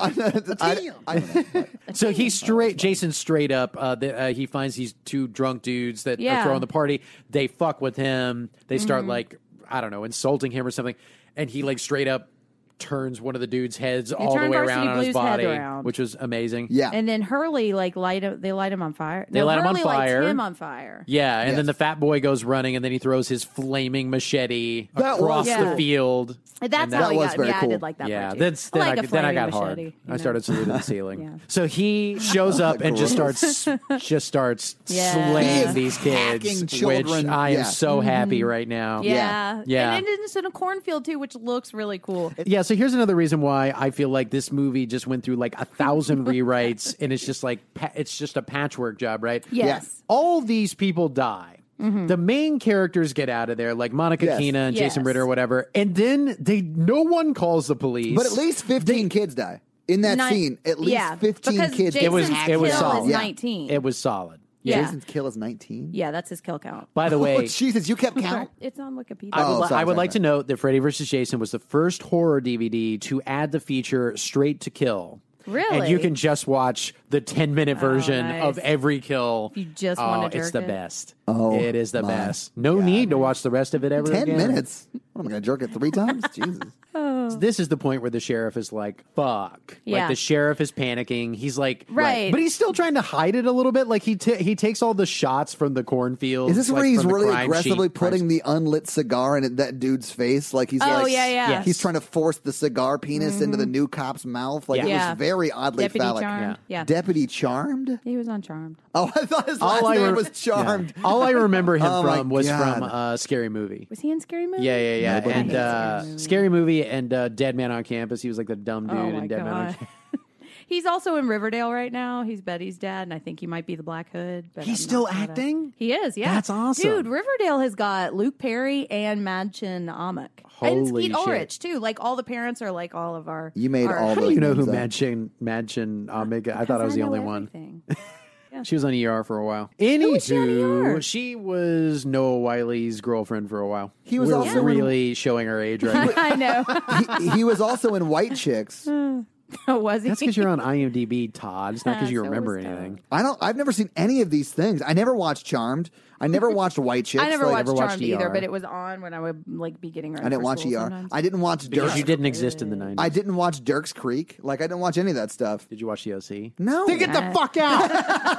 I, I, I, So he's straight. Jason's straight up. Uh, the, uh, he finds these two drunk dudes that Yeah. are throwing the party. They fuck with him. They start Mm-hmm. like I don't know, insulting him or something. And he like straight up turns one of the dudes' heads all the turned way Varsity around on his Blues' head body, around. which was amazing. yeah. And then Hurley like light him, they light him on fire. They no, light him on Hurley fire. lights him on fire. Yeah, and Yes. then the fat boy goes running, and then he throws his flaming machete That across was the cool. field. And that's And how that he was got. very Yeah, cool. I did like that. Yeah, part, too. that's I then, like I, a then I flaming got machete, hard. you I know? started saluting the ceiling. Yeah. So he shows up and just Gross. starts just starts Yeah. slaying He is these hacking kids, children. which I am Yeah. so happy right now. Yeah. Yeah. And it's in a cornfield too, which looks really cool. Yeah, so here's another reason why I feel like this movie just went through like a thousand rewrites, and it's just like pa- it's just a patchwork job, right? Yes. All these people die. The main characters get out of there, like Monica Yes. Keena and Jason Yes. Ritter or whatever, and then they no one calls the police. But at least fifteen kids die in that Ni- scene. At least yeah, fifteen because kids. Jason's It was- it was kill solid. is Yeah. nineteen. it was solid. Yeah. Jason's kill is nineteen. Yeah, that's his kill count. By the way, Oh, Jesus, you kept count. It's on Wikipedia. I would, Oh, li- sorry, I would sorry, like sorry. to note that Freddy versus. Jason was the first horror D V D to add the feature straight to kill. Really? And you can just watch the ten minute version nice. of every kill. If you just oh, wanna it's jerk the it. best. Oh, it is the my best. No need to watch the rest of it ever Ten again. minutes. What am I going to jerk it three times? Jesus. This is the point where the sheriff is like, fuck. Yeah. Like the sheriff is panicking. He's like, Right. But he's still trying to hide it a little bit. Like he t- he takes all the shots from the cornfield. Is this where like, he's from the really crime aggressively sheet- crime putting the unlit cigar in that dude's face? Like he's Oh, like, yeah, yeah. Yes. He's trying to force the cigar penis into the new cop's mouth. Like Yeah. it Yeah. was very oddly Deputy phallic. Charmed. Yeah. Deputy Charmed? He was on Charmed. Oh, I thought his All last I name re- was Charmed. Yeah. All I remember him Oh, my from was God. from uh, Scary Movie. Was he in Scary Movie? Yeah, yeah, yeah. Nobody and knows uh, Scary Movie. Scary Movie and uh, Dead Man on Campus. He was like the dumb dude Oh in my Dead Man on god. Campus. He's also in Riverdale right now. He's Betty's dad, and I think he might be the Black Hood. But He's I'm still not sure. acting? He is. Yeah, That's awesome. dude. Riverdale has got Luke Perry and Madchen Amick and Holy Skeet shit. Ulrich too. Like all the parents are like all of our. You made our- all How do those you know who names up. Madchen Madchen Omega? I thought I was Because the know only one. everything. She was on E R for a while. was she on E Anywho, R? she was Noah Wiley's girlfriend for a while. He was We're also in- really showing our age right now. I know. he, he was also in White Chicks. Was he? That's because you're on IMDb, Todd. It's not because you So remember was Todd. anything. I don't. I've never seen any of these things. I never watched Charmed. I never watched White Chicks. I never like, watched never watched Charmed E R. either, but it was on when I would like be getting ready. I didn't for watch school E R. sometimes. I didn't watch Because Dirks. you didn't exist in the nineties. I didn't watch Dirks Creek. Like I didn't watch any of that stuff. Did you watch the O C? No. Then get the Uh, fuck out!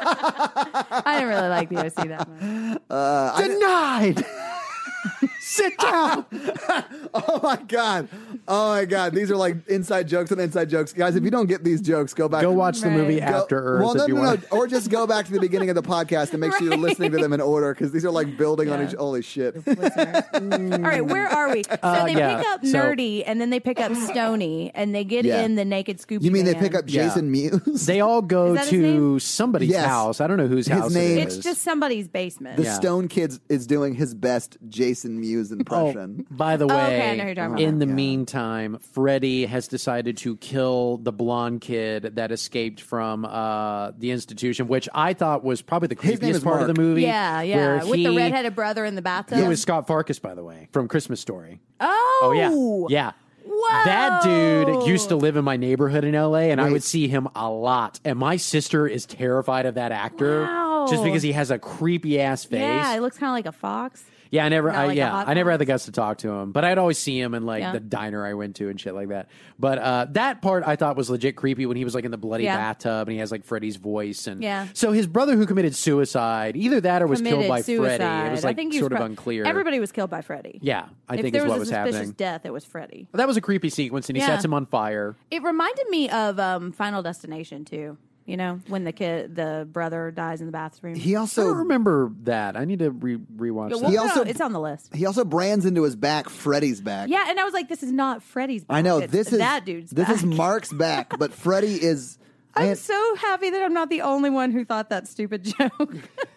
I didn't really like the O C that much. Uh, I didn't- Denied! Sit down! oh my god. Oh my god. These are like inside jokes and inside jokes, guys. If you don't get these jokes, go back. Go watch the Right. movie Go- After Earth Well, no, if you no, want. no. Or just go back to the beginning of the podcast and make sure you're Right. listening to them in order because these are like building on Yeah. each. Holy shit. Listeners. All right, where are we? So Uh, they yeah, pick up so- Nerdy, and then they pick up Stony, and they get Yeah. in the Naked Scoopy. You mean they van. pick up Yeah. Jason Mewes? They all go Is that his to name? somebody's Yes. house. I don't know whose His house name- it It's is. just somebody's basement. the Yeah. Stone Kid is doing his best Jason Mewes impression. Oh, by the Oh, way, okay, I know who you're talking about. in the Yeah. meantime, Freddy has decided to kill the blonde kid that escaped from uh, the institution, which I thought was probably the His name creepiest is part of Mark. the movie. Yeah, yeah. where With the he- redheaded brother in the bathtub. Who was Scott Farkas, by the way, from Christmas Story. Oh, Oh, yeah. Yeah. What? Whoa! That dude used to live in my neighborhood in L A, and I Wait. would see him a lot. And my sister is terrified of that actor Wow. just because he has a creepy ass face. Yeah, it looks kind of like a fox. Yeah, I never. Not I, like a yeah, hot I never fox. had the guts to talk to him, but I'd always see him in like Yeah. the diner I went to and shit like that. But uh, that part I thought was legit creepy when he was like in the bloody Yeah. bathtub and he has like Freddy's voice and Yeah. So his brother who committed suicide, either that or was Committed killed by suicide. Freddy. It was like I think he sort was of pro- unclear. Everybody was killed by Freddy. Yeah, I if think there is was what a was suspicious happening. death, it was Freddy. That was a creepy sequence, and he Yeah. sets him on fire. It reminded me of um, Final Destination too. You know, when the kid, the brother dies in the bathroom. He I don't also remember that. I need to re- rewatch Yeah, that. we'll He put it also- on- it's on the list. he also brands into his back Freddy's back. Yeah, and I was like, this is not Freddy's back. I know It's this is that dude's this back. is Mark's back, but Freddy is. I'm man, so happy that I'm not the only one who thought that stupid joke.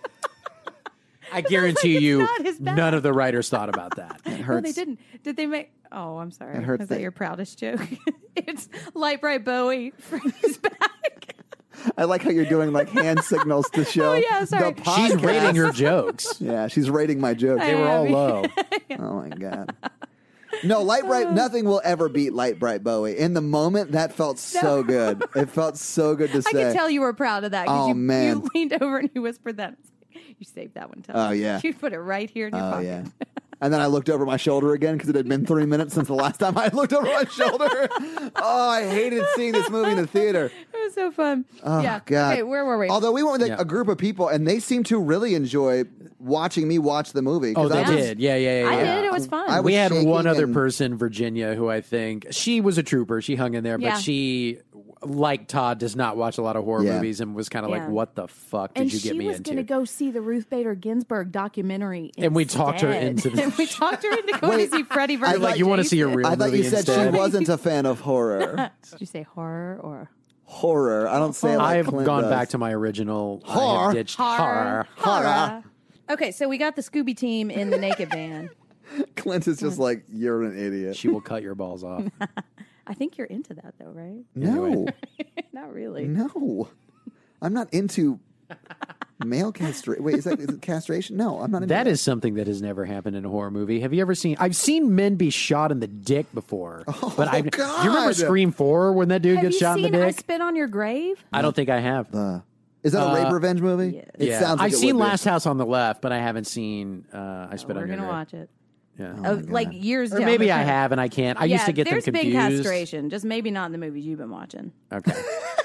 I guarantee it's you, not his back. none of the writers thought about that. it No, hurts. they didn't. Did they make? Oh, I'm sorry. It hurts Is that that- your proudest joke? It's Light Bright Bowie. Freddy's back. I like how you're doing like hand signals to show. Oh, yeah, sorry. the She's podcast. rating her jokes. Yeah, she's rating my jokes. They were all Yeah. low. Oh my god. No, Light Bright. Nothing will ever beat Light Bright Bowie. In the moment, that felt so good. It felt so good to I say. could tell you were proud of that because Oh, you, man. you leaned over and you whispered that. You saved that one, Tom. Oh, yeah. You put it right here in your Oh pocket. yeah. And then I looked over my shoulder again because it had been three minutes since the last time I looked over my shoulder. Oh, I hated seeing this movie in the theater. It was so fun. Oh, yeah. God. Okay, where were we? Although we went with like, Yeah. a group of people, and they seemed to really enjoy watching me watch the movie. 'cause Oh, they I was- did. Yeah, yeah, yeah. I yeah. did. It was fun. I was We had shaking one other and- person, Virginia, who I think she was a trooper. She hung in there, Yeah. but she, like Todd, does not watch a lot of horror Yeah. movies and was kind of Yeah. like, "What the fuck did and you she get me was into?" going to go see the Ruth Bader Ginsburg documentary, And we talked her instead. into the- and we talked her into going Wait, to see Freddie versus like, you want to see a Jason. real I thought movie you said instead. she wasn't a fan of horror. Did you say horror or Horror. I don't say it like I've Clint gone does. back to my original. I Horror. have ditched horror. Horror. Okay, so we got the Scooby team in the naked van. Clint is just like, you're an idiot. She will cut your balls off. I think you're into that though, right? No, Not really. no. I'm not into male castration. Wait, is that is it castration? No, I'm not into That is something that has never happened in a horror movie. Have you ever seen? I've seen men be shot in the dick before, but I. Do you remember God. Scream Four when that dude Have gets you shot in seen the I dick? Spit on Your Grave? I don't think I have. Uh, is that a rape revenge movie? yes. It yeah, sounds like I've it seen would be. Last House on the Left, but I haven't seen uh, I Spit We're on Your gonna Grave. watch it. Yeah. Oh, like years Or down maybe the I track. have and I can't. I yeah, used to get them there's confused. been castration, just maybe not in the movies you've been watching. Okay.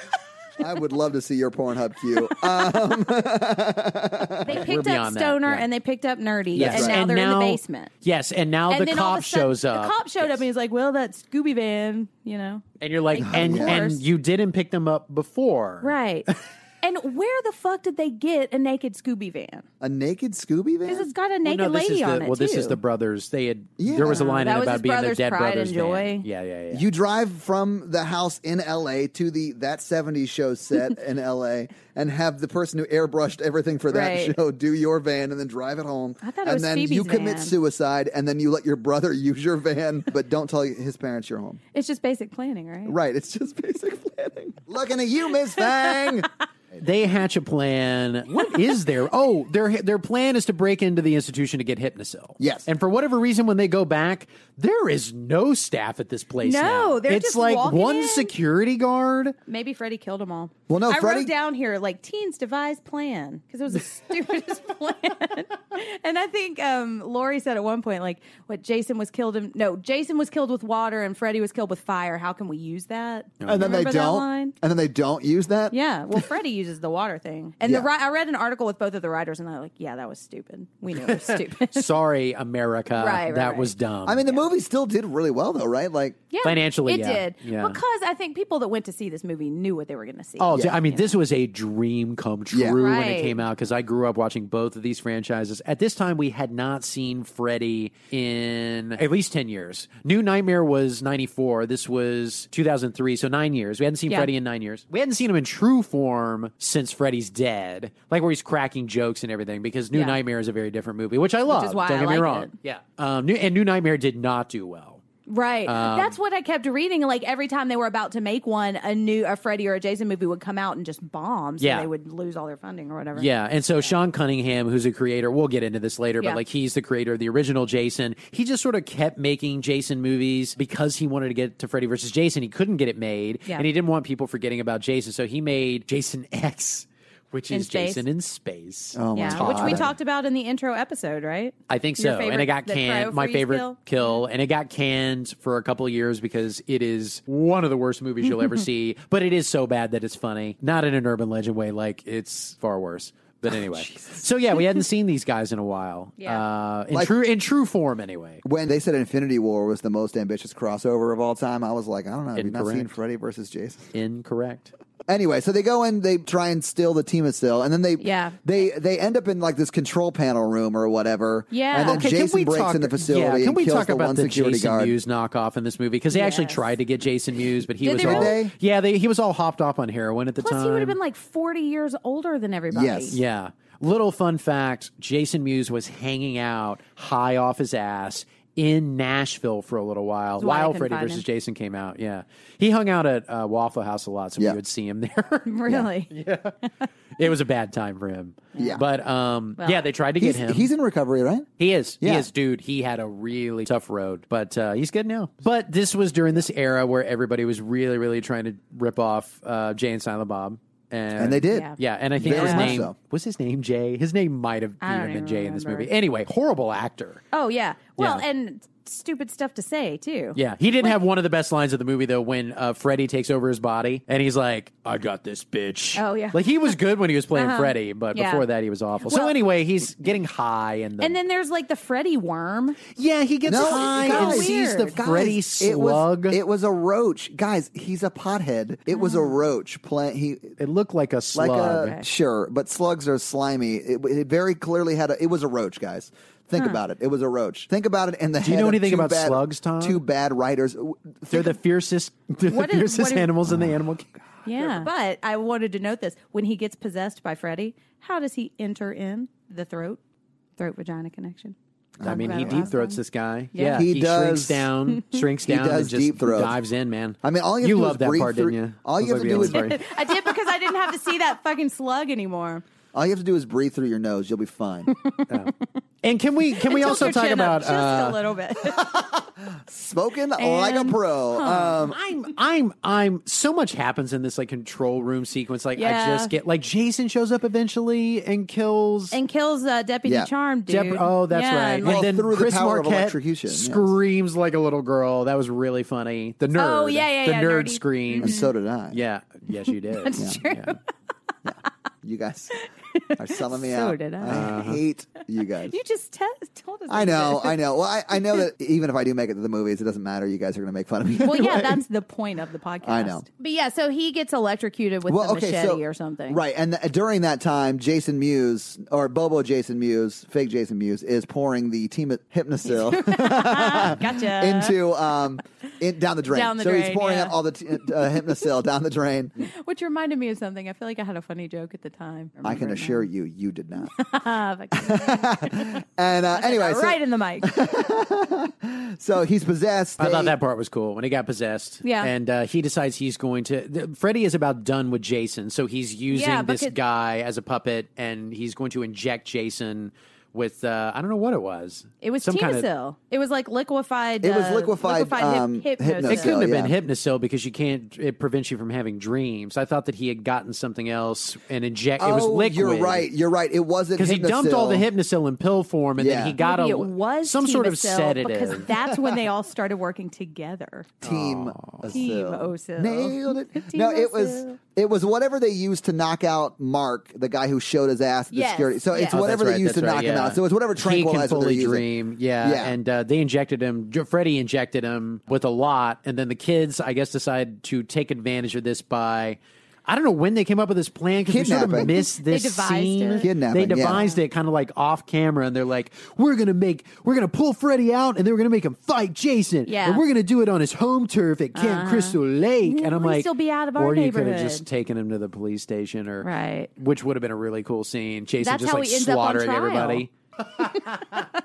I would love to see your Pornhub queue. Um, They We're picked up beyond that, Stoner yeah. and they picked up Nerdy, Yes, and now and they're in now- the basement. Yes, and now And the then all of cop a sudden, shows up. The cop showed up Yes. and he's like, "Well, that Scooby van, you know, And you're like, Like, and of and course. you didn't pick them up before, right?" And where the fuck did they get a naked Scooby van? a naked Scooby van? Because it's got a Well, naked no, this lady is the on it well, this too. is the brothers. They had Yeah. there was a line That in was about his being the brother's dead pride brothers. and joy. Van. Yeah, yeah, yeah. You drive from the house in L A to the that seventies show set in L A and have the person who airbrushed everything for that Right. show do your van and then drive it home. I thought it and was then Phoebe's you commit van. suicide and then you let your brother use your van, but don't tell his parents you're home. It's just basic planning, right? Right, it's just basic planning. Looking at you, Miss Fang. They hatch a plan. What is their? Oh, their their plan is to break into the institution to get Hypnosil. Yes. And for whatever reason, when they go back, there is no staff at this place. No, now. they're it's just like walking one in. security guard. Maybe Freddie killed them all. Well, no, I Freddie- wrote down here like teens devised plan because it was the stupidest plan. And I think um, Lori said at one point like, "What Jason was killed in no, Jason was killed with water and Freddie was killed with fire. How can we use that?" And then they Remember that don't. line? And then they don't use that. Yeah, well, Freddie uses the water thing, and Yeah. the ri- I read an article with both of the writers, and they're like, "Yeah, that was stupid. We knew it was stupid." Sorry, America. Right, right, that right. was dumb. I mean, the movie still did really well, though, right? Like, Yeah, Financially, it yeah. did Yeah. because I think people that went to see this movie knew what they were going to see. Oh, Yeah. I mean, this was a dream come true Yeah. when it Right. came out because I grew up watching both of these franchises. At this time, we had not seen Freddy in at least ten years. New Nightmare was ninety-four. This was two thousand three, so nine years. We hadn't seen Yeah. Freddy in nine years. We hadn't seen him in true form since Freddy's dead, like where he's cracking jokes and everything, because New Yeah. Nightmare is a very different movie, which I love. is why Don't I get me like wrong. it. Yeah. Um, New, and New Nightmare did not do well. Right. Um, That's what I kept reading. Like every time they were about to make one, a new a Freddy or a Jason movie would come out and just bomb. So Yeah. they would lose all their funding or whatever. Yeah, and so Sean Cunningham, who's a creator, we'll get into this later, Yeah. but like he's the creator of the original Jason. He just sort of kept making Jason movies because he wanted to get to Freddy versus Jason. He couldn't get it made, Yeah. and he didn't want people forgetting about Jason, so he made Jason X, which In is space. Jason in space. Oh my Yeah, God. which we talked about in the intro episode, right? I think Your so, and favorite- it got the canned. cryo My freeze favorite kill? kill, and it got canned for a couple of years because it is one of the worst movies you'll ever see. But it is so bad that it's funny, not in an urban legend way. Like it's far worse. But anyway, so yeah, we hadn't seen these guys in a while. Yeah. uh, in Like- true in true form, anyway. When they said Infinity War was the most ambitious crossover of all time, I was like, I don't know. Have you not seen Incorrect. Freddy versus Jason? Incorrect. Anyway, so they go in, they try and steal the Team-O-Cell, and then they Yeah. they they end up in like this control panel room or whatever. Yeah. and then Okay, can Jason we breaks talk, in the facility yeah, can and we kills talk the about one the security Jason guard. Mewes knockoff in this movie? Because they actually Yes. tried to get Jason Mewes, but he Did was they all really? yeah, they, he was all hopped up on heroin at the Plus, time. he would have been like forty years older than everybody. Yes. Yeah. Little fun fact, Jason Mewes was hanging out high off his ass in Nashville for a little while That's why I while couldn't Freddy find versus him. Jason came out. Yeah. He hung out at uh, Waffle House a lot, so Yeah. we would see him there. Really? It was a bad time for him. Yeah. But um, Well, yeah, they tried to He's, get him. he's in recovery, right? He is. Yeah. He is, dude. He had a really tough road, but uh, he's good now. But this was during this era where everybody was really, really trying to rip off uh, Jay and Silent Bob. And, And they did. Yeah. Yeah, and I think Very his much name so. was his name Jay. His name might have I don't even been even Jay in this remember. movie. Anyway, horrible actor. Oh, yeah. Well, Yeah. and stupid stuff to say, too. Yeah, he didn't have one of the best lines of the movie though. When uh, Freddy takes over his body, and he's like, "I got this, bitch." Oh, yeah. like he was good when he was playing Uh-huh. Freddy, but Yeah. before that he was awful. so Well- anyway, he's getting high, and the, And then there's like the Freddy worm. yeah, he gets No, high guys, and sees the weird. Freddy Guys, it slug. was it was a roach, guys. He's a pothead. It was a roach. Play, he It looked like a slug. like a sure, but slugs are slimy. It, it very clearly had a. It was a roach, guys. Think about it. It was a roach. Think about it in the. Do you head know of anything two about bad, slugs, Tom? Two bad writers. They're the fiercest, they're the What is- fiercest what is- animals in the animal kingdom. Yeah. But I wanted to note this. When he gets possessed by Freddy, how does he enter in the throat? Throat vagina connection. I mean, he Talked about it deep last throats time. this guy. Yeah. Yeah, He he, does. shrinks down, shrinks He down, does and just deep throat. dives in, man. I mean, all you have to do loved is that breathe part, through- didn't you? all you Of have to my do is feelings. breathe- I did because I didn't have to see that fucking slug anymore. All you have to do is breathe through your nose. You'll be fine. And can we can we Tilt also your talk chin up about? just uh, a little bit. Spoken like a And- pro. Um, I'm I'm I'm so much happens in this like control room sequence. Like I Yeah. just get like Jason shows up eventually and kills. and kills uh, Deputy Yeah. Charm, dude. Dep- oh, that's Yeah, right. and, Well, and then through the Chris power of Marquette electrocution, yes. screams like a little girl. That was really funny. The nerd. Oh, yeah, yeah, The yeah, nerd nerdy. screams. and so did I. Yeah. Yes, you did. That's yeah. true. Yeah. You guys are selling me So out. did I. Uh-huh. hate you guys. You just te- told us. I know, I know. Well, I, I know that even if I do make it to the movies, it doesn't matter. You guys are going to make fun of me. Well, yeah, anyway. that's the point of the podcast. I know. But yeah, so he gets electrocuted with Well, a okay, machete so or something. right, and th- during that time, Jason Mewes or Bobo Jason Mewes, fake Jason Mewes, is pouring the team Hypnosil Gotcha. into um in, down the drain. Down the so he's drain, pouring yeah. out all the t- uh, Hypnosil down the drain. Which reminded me of something. I feel like I had a funny joke at the time. I can assure you, you did not. you. And uh, anyway, so, right in the mic. so he's possessed. I They- thought that part was cool when he got possessed. Yeah. And uh, he decides he's going to. The, Freddy is about done with Jason, so he's using Yeah, this because- guy as a puppet, and he's going to inject Jason with. Uh, I don't know what it was. It was Some kind of- Temosil. It was like liquefied. It was uh, liquefied, um, hip- Hypnosil. It couldn't have yeah. been Hypnosil because you can't. It prevents you from having dreams. I thought that he had gotten something else and inject. Oh, it was liquid. you're right. You're right. It wasn't Because he dumped all the Hypnosil. Hypnosil in pill form, and Yeah. then he got Maybe a it was some sort of Temosil, sedative. because that's when they all started working together. Team Team Osil. Osil. Nailed it. Team no, it was Osil. it was whatever they used to knock out Mark, the guy who showed his ass at the Yes, security. So yes. it's Oh, whatever that's they right, used to that's knock right, him yeah. out. So it's whatever He tranquilizer can fully they're using. dream, yeah. Yeah. And uh, they injected him. Freddy injected him with a lot, and then the kids, I guess, decided to take advantage of this by. I don't know when they came up with this plan because we sort of Kidnapping. missed this They devised scene. it. Kidnapping, They yeah. devised it kind of like off camera, and they're like, "We're gonna make, we're gonna pull Freddy out, and then we're gonna make him fight Jason, Yeah. and we're gonna do it on his home turf at Camp Uh-huh. Crystal Lake." Yeah, and I'm at least like, he'll be out of our or you could have neighborhood. just taken him to the police station, or Right. which would have been a really cool scene. Jason That's just how like he ends up on slaughtering trial. everybody.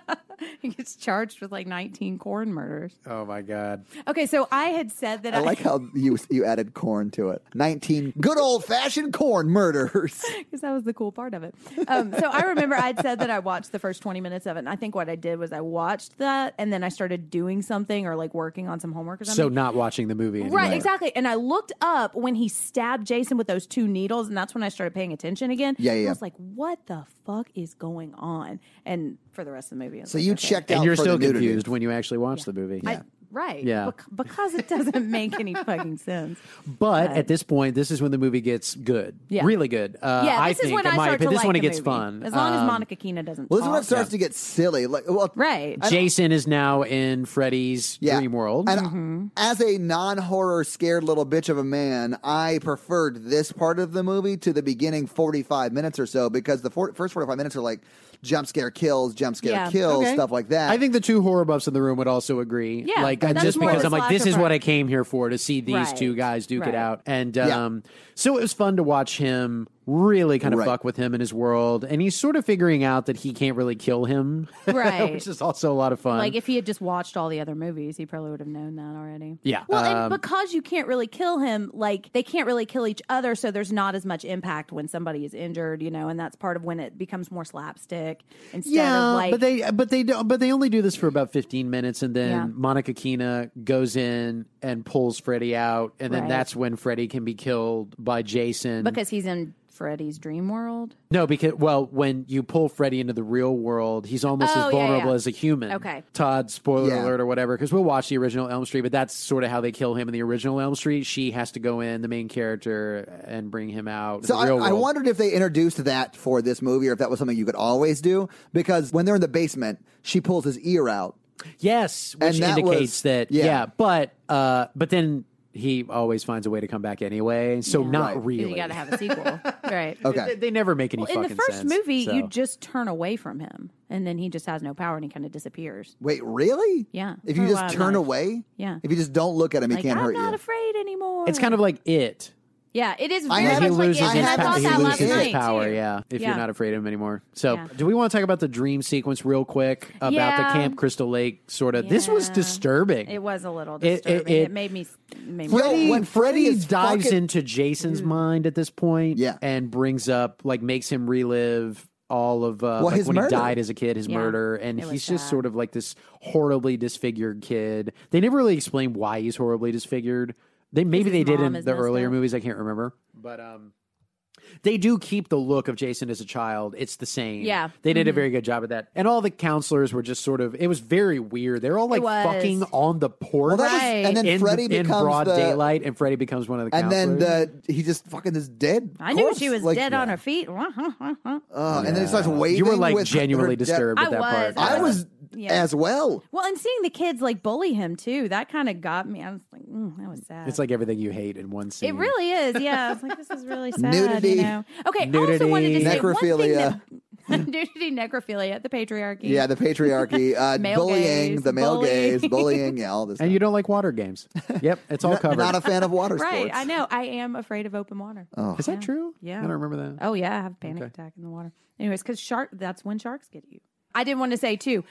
He gets charged with like nineteen corn murders. Oh my God. Okay, so I had said that I I, like how you you added corn to it. nineteen good old fashioned corn murders. because that was the cool part of it. Um, so I remember I'd said that I watched the first twenty minutes of it, and I think what I did was I watched that, and then I started doing something or like working on some homework or something. So not watching the movie anymore. Right, exactly. And I looked up when he stabbed Jason with those two needles, and that's when I started paying attention again. Yeah, yeah, yeah. I was like, what the fuck is going on? And for the rest of the movie, I was So like, you okay. checked out And you're for still the nudity. confused when you actually watch the movie. I, right. Yeah. Bec- because it doesn't make any fucking sense. But at this point, this is when the movie gets good. Yeah. Really good. Uh, Yeah, I this think is when it I might, start but to this like one it the gets movie. fun. As long as Um, Monica Keena doesn't Well, this is when talk. it starts to get silly. Like, well, Right. Jason is now in Freddy's yeah. dream world. And Mm-hmm. as a non-horror scared little bitch of a man, I preferred this part of the movie to the beginning forty-five minutes or so because the for- first forty-five minutes are like jump scare kills, jump scare Yeah. kills, Okay. stuff like that. I think the two horror buffs in the room would also agree. Yeah, like that's just more because the I'm like, this slasher is what part. I came here for, to see these Right. two guys duke it Right. out. And Yeah. um, so it was fun to watch him really kind of Right. fuck with him in his world, and he's sort of figuring out that he can't really kill him, Right. which is also a lot of fun. Like if he had just watched all the other movies, he probably would have known that already. Yeah. Well, Um, and because you can't really kill him, like they can't really kill each other, so there's not as much impact when somebody is injured, you know, and that's part of when it becomes more slapstick instead yeah, of like. but they but they don't but they only do this for about fifteen minutes, and then Yeah. Monica Keena goes in and pulls Freddy out, and then Right. that's when Freddy can be killed by Jason. because he's in Freddy's dream world. No, because well, when you pull Freddy into the real world, he's almost Oh, as yeah, vulnerable yeah. as a human. Okay. Todd, spoiler Yeah. alert or whatever, because we'll watch the original Elm Street, but that's sort of how they kill him in the original Elm Street. She has to go in, the main character, and bring him out. So in the real I, I world. wondered if they introduced that for this movie or if that was something you could always do. Because when they're in the basement, she pulls his ear out. Yes, which And that indicates was- that. yeah. Yeah, but uh, but then he always finds a way to come back anyway. So Yeah. not Right. really. You got to have a sequel, right? Okay. They, they never make any Well, in fucking the first sense, movie, so. you just turn away from him, and then he just has no power, and he kind of disappears. Wait, really? Yeah, If for you a just while in turn life. away? Yeah. If you just don't look at him, he Like can't I'm hurt not you. afraid anymore. It's kind of like it. Yeah, it is I very had- he much like loses it. I his, And I had power. thought He that loses last his night power. too. Yeah, if Yeah. you're not afraid of him anymore. So, Yeah. do we want to talk about the dream sequence real quick about Yeah. the Camp Crystal Lake? Sort of. This was Yeah. disturbing. It was a little It- it- disturbing. It, it- made me. Made me Freddy- Freddy, when Freddy Freddy is dives fucking- into Jason's mind at this point, Yeah. and brings up like makes him relive all of uh, Well, like his when murder. he died as a kid, his Yeah. murder, and It was he's just sad. sort of like this horribly disfigured kid. They never really explain why he's horribly disfigured. They maybe his they did mom in is the messed earlier up. movies. I can't remember, but um. They do keep the look of Jason as a child. It's the same. Yeah. They did a very good job of that. And all the counselors were just sort of, it was very weird. They're all like was. fucking on the porch. Well, that was- Right. and then in, Freddy in becomes broad the, daylight, and Freddy becomes one of the and counselors. then the he just fucking is dead. I knew corpse. she was Like, dead on yeah. her feet. Uh, and then he starts waving. you were like with genuinely her dead- disturbed I with that was. part. I was Yeah. as well. Well, and seeing the kids like bully him too, that kind of got me. I was like, mm, that was sad. It's like everything you hate in one scene. It really is. Yeah, I was like, this is really sad. Nudity. You know? Okay. Nudity. Also wanted to say one thing Necrophilia. that- nudity, necrophilia, the patriarchy. Yeah, the patriarchy, uh, Male bullying, gaze, the male bullying. gaze, bullying, yeah, all this. And stuff. you don't like water games. Yep, it's all not, covered. not a fan of water Right. sports. I know. I am afraid of open water. Oh. Is that true? Yeah. I don't remember that. Oh yeah, I have a panic Okay. attack in the water. Anyways, because shark, that's when sharks get you. I did want to say too.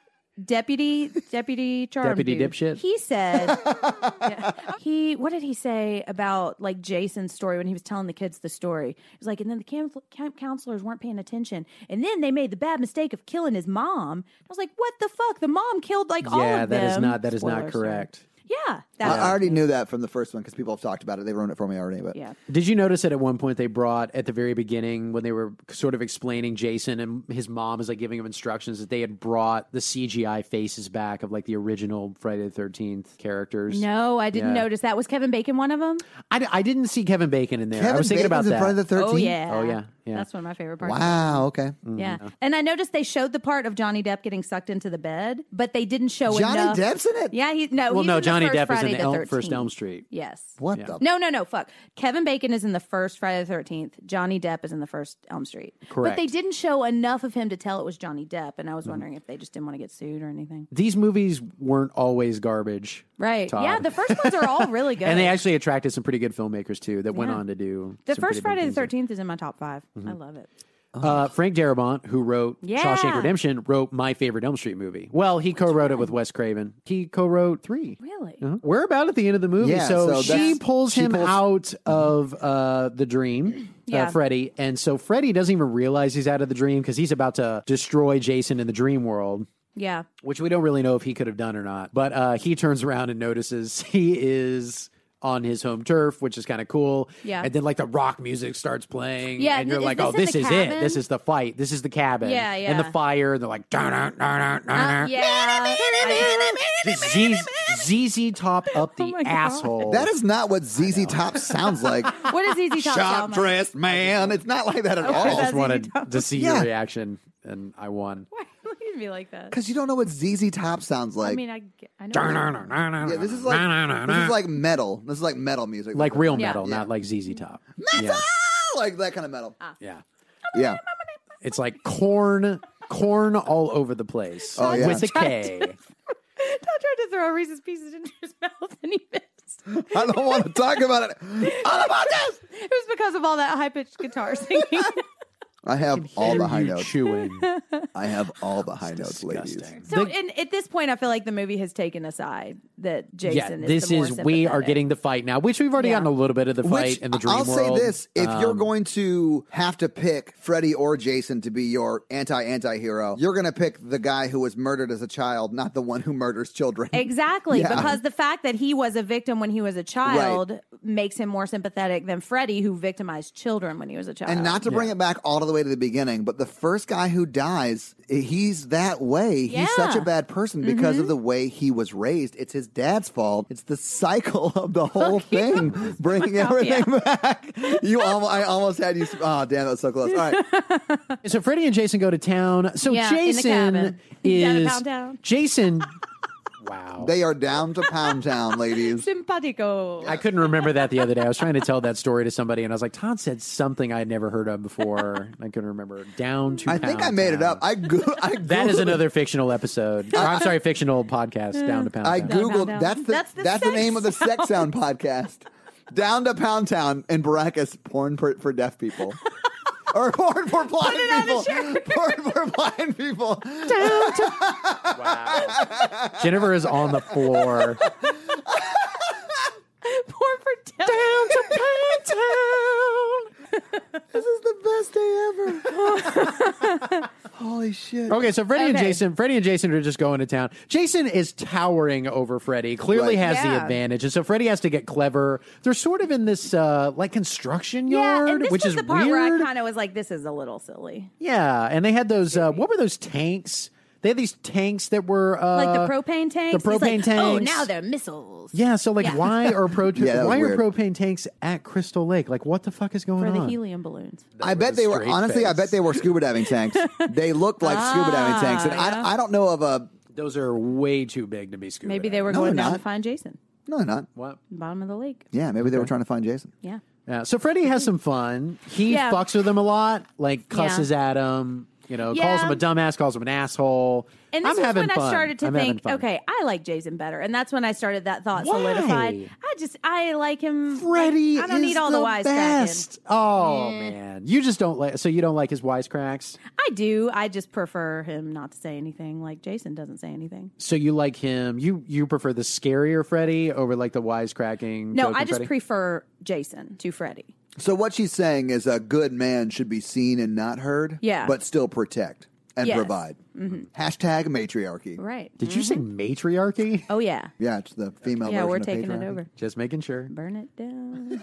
Deputy Deputy Charm Deputy dude, dipshit? He said yeah, he what did he say about like Jason's story when he was telling the kids the story? He was like, and then the camp, camp counselors weren't paying attention, and then they made the bad mistake of killing his mom. I was like, what the fuck? The mom killed like all Yeah, of that them. is not that is Spoiler, not sorry. correct. Yeah, I, that I already knew that from the first one because people have talked about it. They ruined it for me already. But Yeah. Did you notice that at one point they brought at the very beginning when they were sort of explaining Jason and his mom is like giving him instructions that they had brought the C G I faces back of like the original Friday the thirteenth characters? No, I didn't Yeah. notice that. Was Kevin Bacon one of them? I, d- I didn't see Kevin Bacon in there. Kevin I was thinking Bacon's about in front of that. the thirteenth. Oh yeah. Oh, yeah, yeah. That's one of my favorite parts. Wow. Okay. Yeah. And I noticed they showed the part of Johnny Depp getting sucked into the bed, but they didn't show Johnny enough. Depp's in it. Yeah, he no. well, he's no, in the Johnny first Depp Friday is in the Elm, thirteenth. First Elm Street. Yes. What Yeah. the? No, no, no. Fuck. Kevin Bacon is in the first Friday the thirteenth. Johnny Depp is in the first Elm Street. Correct. But they didn't show enough of him to tell it was Johnny Depp, and I was wondering if they just didn't want to get sued or anything. These movies weren't always garbage. Right. Todd. Yeah, the first ones are all really good. And they actually attracted some pretty good filmmakers too that went Yeah. on to do the some first pretty big Friday the things. thirteenth is in my top five. I love it. Uh, Frank Darabont, who wrote Yeah. Shawshank Redemption, wrote my favorite Elm Street movie. Well, he co-wrote it with Wes Craven. He co-wrote three. Really? Uh-huh. We're about at the end of the movie, Yeah, so, so she that's- pulls she him pulls- out of uh, the dream, Yeah. uh, Freddy, and so Freddy doesn't even realize he's out of the dream because he's about to destroy Jason in the dream world. Yeah. Which we don't really know if he could have done or not. But uh, he turns around and notices he is on his home turf, which is kind of cool. Yeah. And then like the rock music starts playing. Yeah, And you're is like, this oh, in this the is cabin? it. This is the fight. This is the cabin. Yeah, And the yeah. fire. And they're like, dun, dun, dun, dun, Uh, dun. yeah. Z Z Top up the Oh my God. asshole. That is not what Z Z Top sounds like. What does Z Z Top Shop sound like? dressed man. It's not like that at I all. just That's wanted Z Z Top. to see Yeah. your reaction, and I won. Why would you be like that? Because you don't know what Z Z Top sounds like. I mean, I, get- I know. Dun, what dun, you- dun, dun, dun, yeah, this is dun, like dun, dun, this dun. is like metal. This is like metal music. Like real Yeah. metal, Yeah. not like Z Z Top. metal, Yeah. like that kind of metal. yeah. Yeah. It's like corn, corn all over the place Oh, yeah. with a K. Todd tried to throw Reese's Pieces into his mouth and he missed. I don't want to talk about it. All about this. It was because of all that high pitched guitar singing. I have all the high You notes. chewing. I have all the high notes, ladies. Disgusting. So, The- in, at this point, I feel like the movie has taken aside that Jason yeah, is this the more is we are sympathetic. getting the fight now, which we've already Yeah. gotten a little bit of the fight Which, in the dream I'll world. say this: if you're Um, going to have to pick Freddy or Jason to be your anti-anti-hero, you're going to pick the guy who was murdered as a child, not the one who murders children. Exactly, Yeah. because the fact that he was a victim when he was a child makes him more sympathetic than Freddy, who victimized children when he was a child. And not to bring Yeah. it back all the way to the beginning, but the first guy who dies, he's that way. He's Yeah. such a bad person because of the way he was raised. It's his dad's fault. It's the cycle of the whole thing, bringing everything back. You almost, I almost had you. Oh, damn, that was so close. All right. So Freddie and Jason go to town. So Yeah, in the Jason cabin. Down to is Pound Town. Jason. Wow. They are down to Pound Town, ladies. Simpatico. I couldn't remember that the other day. I was trying to tell that story to somebody, and I was like, Todd said something I had never heard of before. I couldn't remember. Down to I think I Pound made it Town. up. I, go- I That is Googled- another fictional episode. Or, I'm sorry, fictional podcast. Down to Pound I Town. Down to googled. Pound Town. That's the That's that's the the, name of the Sex Sound podcast. Down to Pound Town in brackets, porn for, for deaf people. Or porn for blind it on people. the shirt. Porn for blind people. Wow. Jennifer is on the floor. Poor for death. Down to Pound Town. This is the best day ever. Holy shit. Okay, so Freddie and Okay. Jason, Freddie and Jason are just going to town. Jason is towering over Freddie. Clearly Right. has the Yeah. advantage, and so Freddie has to get clever. They're sort of in this uh, like construction Yeah, yard, and this which was is the part weird. where I kind of was like, "This is a little silly." Yeah, and they had those. Uh, what were those tanks? They had these tanks that were uh, Like the propane tanks. The He's propane like, tanks. Oh, now they're missiles. Yeah, so like, Yeah. why are pro- Yeah, that why was are weird. propane tanks at Crystal Lake? Like, what the fuck is going For on? the helium balloons. I bet they were, straight honestly, I face. bet they were scuba diving tanks. They looked like scuba diving tanks. And Ah, yeah. I, I don't know of a, Those are way too big to be scuba. Maybe they were No, going they're down not. to find Jason. no, they're not. What? Bottom of the lake. Yeah, maybe they were trying to find Jason. Yeah. Yeah. So Freddie has some fun. He Yeah. fucks with him a lot, like cusses at him. You know, calls Yeah. him a dumbass, calls him an asshole. And this I'm is having when fun. I started to I'm having think, fun. okay, I like Jason better, and that's when I started that thought Why? solidified. I just I like him. Freddie like, I don't is need all the, the wisecracking. best. Oh Yeah. man, you just don't like. So you don't like his wisecracks. I do. I just prefer him not to say anything. Like Jason doesn't say anything. So you like him. You you prefer the scarier Freddie over like the wisecracking. No, joking I just Freddie? prefer Jason to Freddy. So what she's saying is a good man should be seen and not heard. Yeah. But still protect and Yes. provide. Hashtag matriarchy. Right. Did you say matriarchy? Oh yeah. Yeah, it's the female Yeah, version we're of taking it patriarchy. over. Just making sure. Burn it down.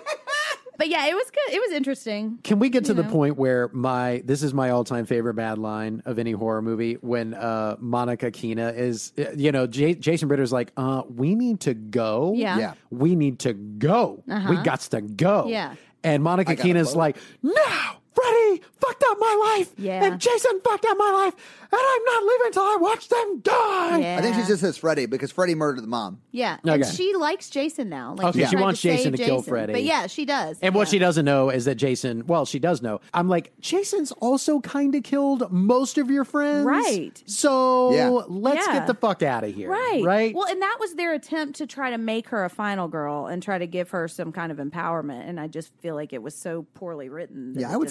But yeah, it was good. It was interesting. Can we get to You the know. point where my this is my all time favorite bad line of any horror movie when uh, Monica Keena is uh, you know J- Jason Britter's like uh, we need to go Yeah. Yeah. we need to go Uh-huh. we got to go Yeah. and Monica I gotta Keena's vote. like no Freddie fucked up my life Yeah. and Jason fucked up my life and I'm not leaving until I watch them die. Yeah. I think she just says Freddie because Freddie murdered the mom. Yeah, and Okay. she likes Jason now. Like Okay, she she tried wants to save Jason to kill Jason. Freddy. But yeah, she does. And what Yeah. she doesn't know is that Jason, well, she does know. I'm like, Jason's also kind of killed most of your friends. Right. So Yeah. let's Yeah. get the fuck out of here. Right. Right. Well, and that was their attempt to try to make her a final girl and try to give her some kind of empowerment. And I just feel like it was so poorly written. that Yeah, it I would didn't say they work.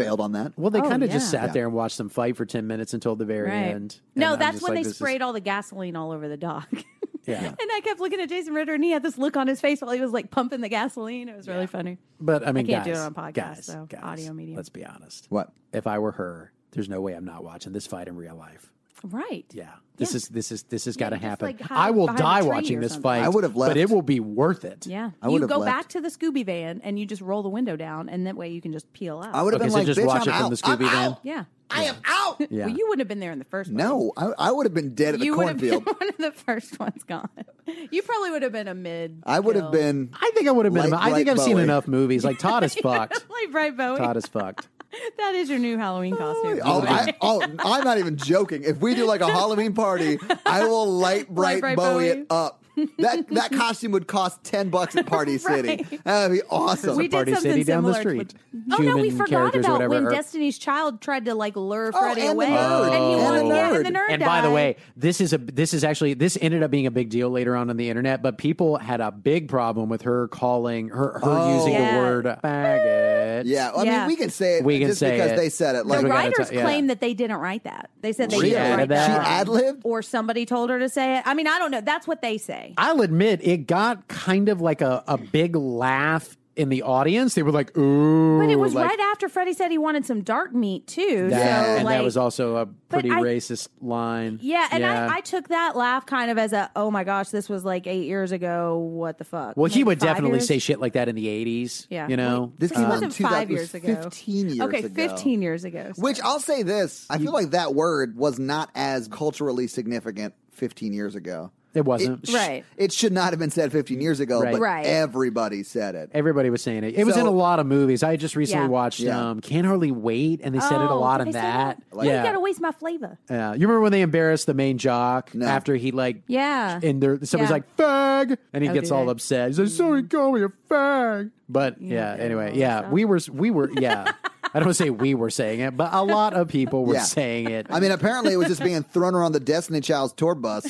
bailed on that. Well, they Oh, kind of just yeah. sat Yeah. there and watched them fight for ten minutes until the very Right. end. No, And I'm that's just when like, they this is- sprayed all the gasoline all over the dock. Yeah. And I kept looking at Jason Ritter, and he had this look on his face while he was like pumping the gasoline. It was really funny. But I mean, I can't guys, do it on podcast, guys, so guys, audio medium. Let's be honest. What? If I were her, there's no way I'm not watching this fight in real life. Right. Yeah, this Yeah. is this is this has got to just, happen. like, hide I will behind a die tree watching or this something. fight. I would have left. but it will be worth it. Yeah. I You would've go left. back to the Scooby van and you just roll the window down, and that way you can just peel out. I would have Okay, been so like, just bitch, watch I'm it from out. the Scooby I'm van? out. Yeah. I am out. Yeah. Well, you wouldn't have been there in the first place. No, I, I would have been dead at the You would have been cornfield. one of the first ones gone. You probably would have been a mid. I would have kill. been. I think I would have been. Like I think Bright I've seen Bowie. enough movies. Like Todd is fucked. like Bright Bowie. Todd is fucked. That is your new Halloween costume. Oh, I, oh, I'm not even joking. If we do like a Halloween party, I will light Bright, Bright Bowie, Bowie. it up. That that costume would cost ten bucks at Party City. Right. That'd be awesome. We did Party something City down the similar street. with- Oh no, we Human forgot characters or about whatever when are- Destiny's Child tried to like lure Oh, Freddy and the away, nerd. and he Oh. wanted And the yeah, nerd. and the nerd And by the died. way, this is a this is actually this ended up being a big deal later on on the internet. But people had a big problem with her calling her her Oh. using Yeah. the word faggot. Yeah, I Yeah. mean, we can say it We can just say because it. they said it. the Like, we gotta writers ta- yeah. claim that they didn't write that. They said they Really? didn't write added that. she that? ad-libbed? or somebody told her to say it. I mean, I don't know. That's what they say. I'll admit it got kind of like a, a big laugh in the audience. They were like, "Ooh!" But it was like, right after Freddie said he wanted some dark meat too. that, so and like, that was also a pretty I- racist line. yeah, and Yeah. I, I took that laugh kind of as a, oh my gosh, this was like eight years ago. What the fuck? Well, he Maybe would five definitely years? say shit like that in the eighties. Yeah. you know. This It came out in wasn't two thousand five years ago. fifteen years Okay, ago. fifteen years ago. Which sorry. I'll say this: I feel like that word was not as culturally significant fifteen years ago. It wasn't. It sh- Right. It should not have been said fifteen years ago, Right. but Right. everybody said it. Everybody was saying it. It was So- in a lot of movies. I just recently Yeah. watched Yeah. um, Can't Hardly Wait, and they said it a Oh, lot did in they say that. Why you yeah. gotta waste my flavor? Yeah. You remember when they embarrassed the main jock No. after he like Yeah. and there somebody's Yeah. like fag and he Oh, gets do all they? upset. He's like, "Sorry, call me a fag." But yeah, Yeah, anyway, all yeah, that we were we were yeah. I don't want to say we were saying it, but a lot of people were Yeah. saying it. I mean, apparently it was just being thrown around the Destiny Child's tour bus.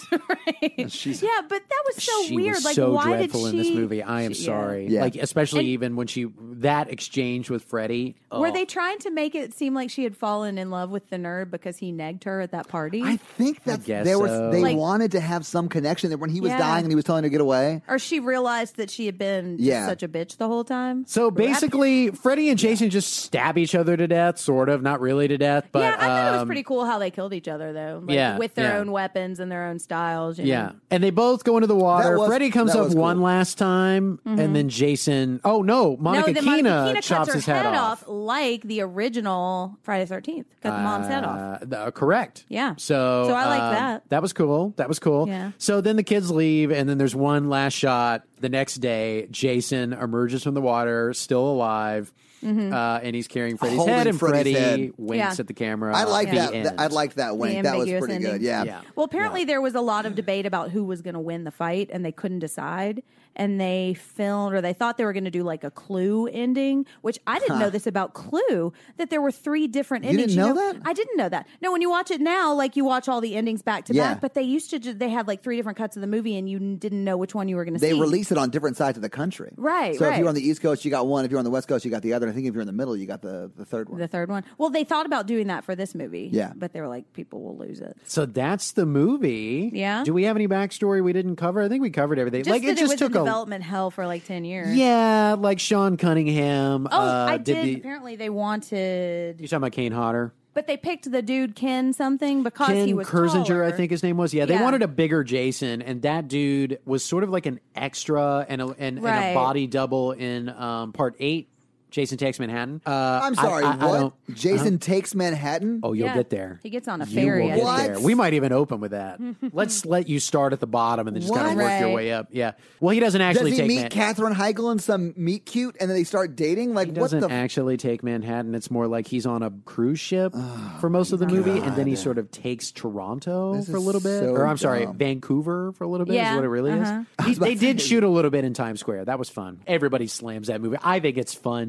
She's, Yeah, but that was so she weird. was like, so why dreadful did in this she- movie. I am she- yeah. sorry. Yeah. Like especially And- even when she that exchange with Freddie. Were oh. they trying to make it seem like she had fallen in love with the nerd because he negged her at that party? I think that guess there was so. they Like- wanted to have some connection. That when he was Yeah. dying and he was telling her to get away. or she realized that she had been just Yeah. such a bitch the whole time? So basically, Freddie and Jason just stab each other to death, sort of, not really to death, but yeah, I thought it was um, pretty cool how they killed each other, though. Like, Yeah, with their yeah. own weapons and their own styles. You Yeah, know? and they both go into the water. That was- Freddie comes that up was one cool. last time, and then Jason. Oh no, Monica no, then Keena Monica Keena chops cuts her his head, off. like the original Friday the thirteenth. Cut the mom's head off. Uh, th- uh, correct. Yeah. So, So I like um, that. That was cool. That was cool. Yeah. So then the kids leave, and then there's one last shot. The next day, Jason emerges from the water, still alive, Mm-hmm. uh, and he's carrying Freddy's Holding head, and Freddy's Freddie head. winks Yeah. at the camera. I like The that. end. I like that wink. That was ambiguous pretty good. ending. Yeah. Yeah. Well, apparently there was a lot of debate about who was going to win the fight, and they couldn't decide. And they filmed, or they thought they were going to do like a Clue ending, which I didn't know this about Clue, that there were three different You endings. didn't know that? I didn't know that. No, when you watch it now, like you watch all the endings back to Yeah. back, but they used to, ju- they had like three different cuts of the movie, and you n- didn't know which one you were going to They see. release it on different sides of the country. Right, So if right. you're on the East Coast, you got one. If you're on the West Coast, you got the other. I think if you're in the middle, you got the, the third one. the third one. Well, they thought about doing that for this movie. Yeah. But they were like, people will lose it. So that's the movie. Yeah. Do we have any backstory we didn't cover? I think we covered everything. Just like that it just was took in a development hell for like ten years. yeah, like Sean Cunningham. Oh, uh, I did. The, Apparently, they wanted, you're talking about Kane Hodder. but they picked the dude Ken something because Ken he was Kersinger, taller. I think his name was. Yeah, they Yeah. wanted a bigger Jason, and that dude was sort of like an extra and a, and, and a Right. body double in um, part eight. Jason Takes Manhattan. Uh, I'm sorry. I, I, I what? don't- Jason takes Manhattan. Oh, you'll Yeah. get there. He gets on a You ferry. will I get think. What? there. We might even open with that. Let's let you start at the bottom and then just kind of What? work your Right. way up. Yeah. Well, he doesn't Does actually he take meet Man- Katherine Heigl and some meet cute, and then they start dating? Like He what doesn't the? f- actually take Manhattan. It's more like he's on a cruise ship for most of the movie, and then he sort of takes Toronto This for a is little bit. so or I'm sorry, dumb. Vancouver for a little bit Yeah, is what it really uh-huh. is. He- about they to did say- shoot a little bit in Times Square. That was fun. Everybody slams that movie. I think it's fun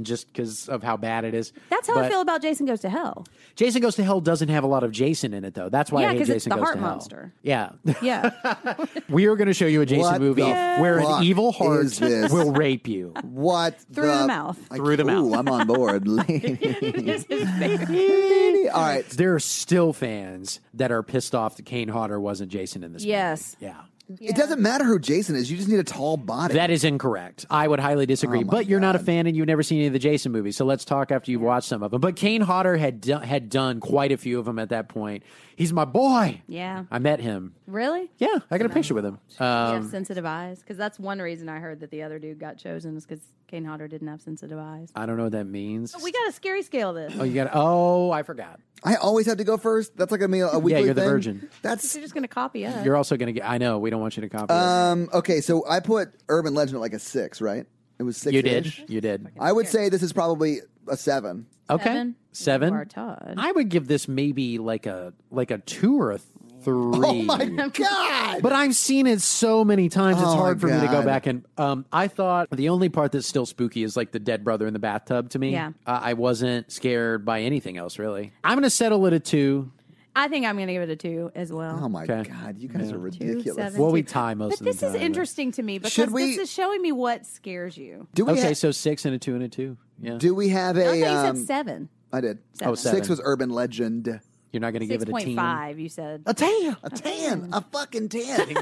just because of how bad it is. That's how But I feel about Jason Goes to Hell. Jason Goes to Hell doesn't have a lot of Jason in it, though. That's why Yeah, I hate 'cause Jason it's the Goes heart to Hell. monster. Yeah. Yeah. We are going to show you a Jason What movie the where fuck an evil heart is this? will rape you. What Through the mouth. Like, Through the mouth. Ooh, I'm on board. It's his favorite. All right. There are still fans that are pissed off that Kane Hodder wasn't Jason in this Yes. movie. Yeah. It doesn't matter who Jason is. You just need a tall body. That is incorrect. I would highly disagree. Oh, my but you're not a God. fan and you've never seen any of the Jason movies. So let's talk after you've watched some of them. But Kane Hodder had do- had done quite a few of them at that point. He's my boy. Yeah. I met him. Really? Yeah, I got a picture with him. You have Um, sensitive eyes? Because that's one reason I heard that the other dude got chosen is because Kane Hodder didn't have sensitive eyes. I don't know what that means. We got to scary scale this. Oh, you got. Oh, I forgot. I always have to go first. That's like a meal. A weekly you're the thing. virgin. That's You're just going to copy us. You're also going to get. I know. We don't want you to copy. us. um okay. So I put Urban Legend at like a six, right? It was six. You did. You did. I would say this is probably a seven. Okay. Seven? Seven. You are Todd. I would give this maybe like a like a two or a three. Oh my God! But I've seen it so many times; it's Oh, hard for my me to go God. back and. Um, I thought the only part that's still spooky is like the dead brother in the bathtub. To me, Yeah. uh, I wasn't scared by anything else really. I'm going to settle it at two. I think I'm going to give it a two as well. Oh my Okay. God! You guys Yeah. are Two, ridiculous. seven, Well, we two. tie most But of the this is time. interesting to me because Should we- this is showing me what scares you. Do we? Okay, ha- so six and a two and a two. Yeah, do we have I thought a? you Um, said seven. I did. Seven. Oh, seven. Six was Urban Legend. you're not going to give Six it a point team. five. You said. A ten. A ten. A fucking ten.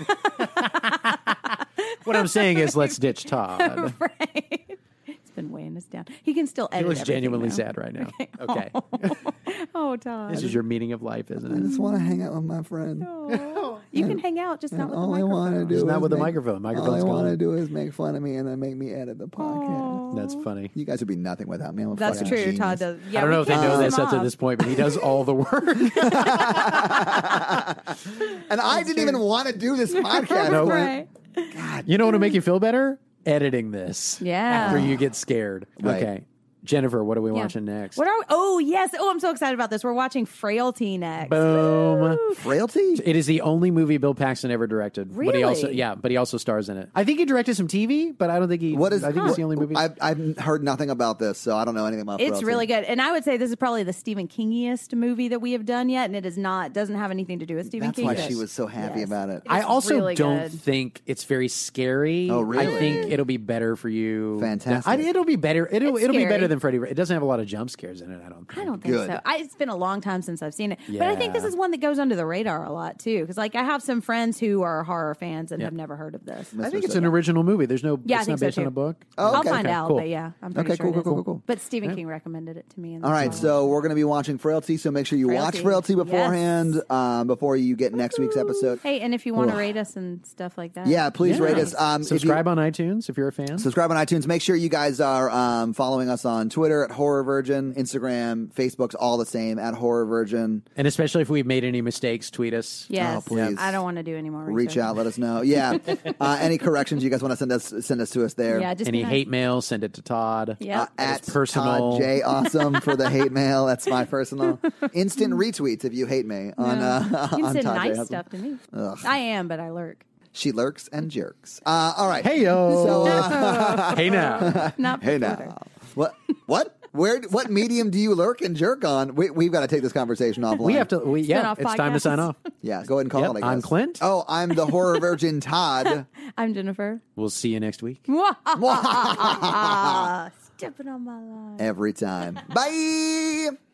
What I'm saying is, let's ditch Todd. Right. He's been weighing us down. He can still edit. He looks everything, genuinely though. sad right now. Okay, Oh, Todd. this is your meaning of life, isn't I it? just want to hang out with my friend. Oh. You can hang out, just not with the All I want to microphone. do It's is not with the make- microphone. All I Microphone's want to gone. do is make fun of me and then make me edit the podcast. That's funny. You guys would be nothing without me. I'm a That's fucking true. genius. Todd does. Yeah, I don't we know if they can't know piss this him up to off. this point, but he does all the work. And I didn't even want to do this podcast. Nope. Right. You know what will make you feel better? Editing this. Yeah. After you get scared. Right. Okay. Jennifer, what are we Yeah. watching next? What are we? Oh, yes. Oh, I'm so excited about this. We're watching Frailty next. Boom. Frailty? It is the only movie Bill Paxton ever directed. But he also, Really? yeah, but he also stars in it. I think he directed some T V, but I don't think he. What is? I think it's the only movie. I've, I've heard nothing about this, so I don't know anything about. It's Frailty. really good. And I would say this is probably the Stephen Kingiest movie that we have done yet. And it is not, doesn't have anything to do with Stephen That's King. why she was so happy Yes. about it. I It's also really don't good. think it's very scary. Oh, really? I think it'll be better for you. Fantastic. I, it'll be better. It'll It's it'll be scary. better than Freddy. It doesn't have a lot of jump scares in it. I don't. Think. I don't think Good. so. I, it's been a long time since I've seen it, but I think this Yeah. is one that goes under the radar a lot too. Because like I have some friends who are horror fans and Yeah. have never heard of this. I think it's an original movie. There's no. Yeah, I it's think not so, based on too. a book. Oh, I'll okay. find okay, out, cool. but yeah, I'm pretty Okay, sure cool, it cool, is. cool, cool, cool. But Stephen King recommended it to me. And All right, that's why. so we're going to be watching Frailty, so make sure you watch Frailty. Frailty beforehand um, before you get next week's episode. Hey, and if you want to Ugh. rate us and stuff like that, Yeah, please Yeah. rate us. Um, if you- Subscribe on iTunes if you're a fan. Subscribe on iTunes. Make sure you guys are um, following us on Twitter at Horror Virgin, Instagram, Facebook's all the same at Horror Virgin. And especially if we've made any mistakes, tweet us. Yes, Oh, please. I don't want to do any more. Reach research. out, let us know. Yeah, uh, any corrections you guys want to send us, send us to us there. Yeah, just Any be nice. hate mail, send it to Todd. Yeah. Uh, at It's personal. Todd J Awesome for the hate mail. That's my personal instant retweets if you hate me on uh, you can on send Todd J nice Awesome. stuff to me. Ugh. I am, but I lurk. She lurks and jerks. Uh, all right. Hey yo. So, uh, hey now. Not hey Twitter. now. What? What? Where? What medium do you lurk and jerk on? We, we've got to take this conversation offline. We have to. We, yeah, Spin-off it's time to podcasts. sign off. Yeah, go ahead and call Yep, it. I guess. I'm Clint. Oh, I'm the horror virgin Todd. I'm Jennifer. We'll see you next week. Stepping on my line. Every time. Bye.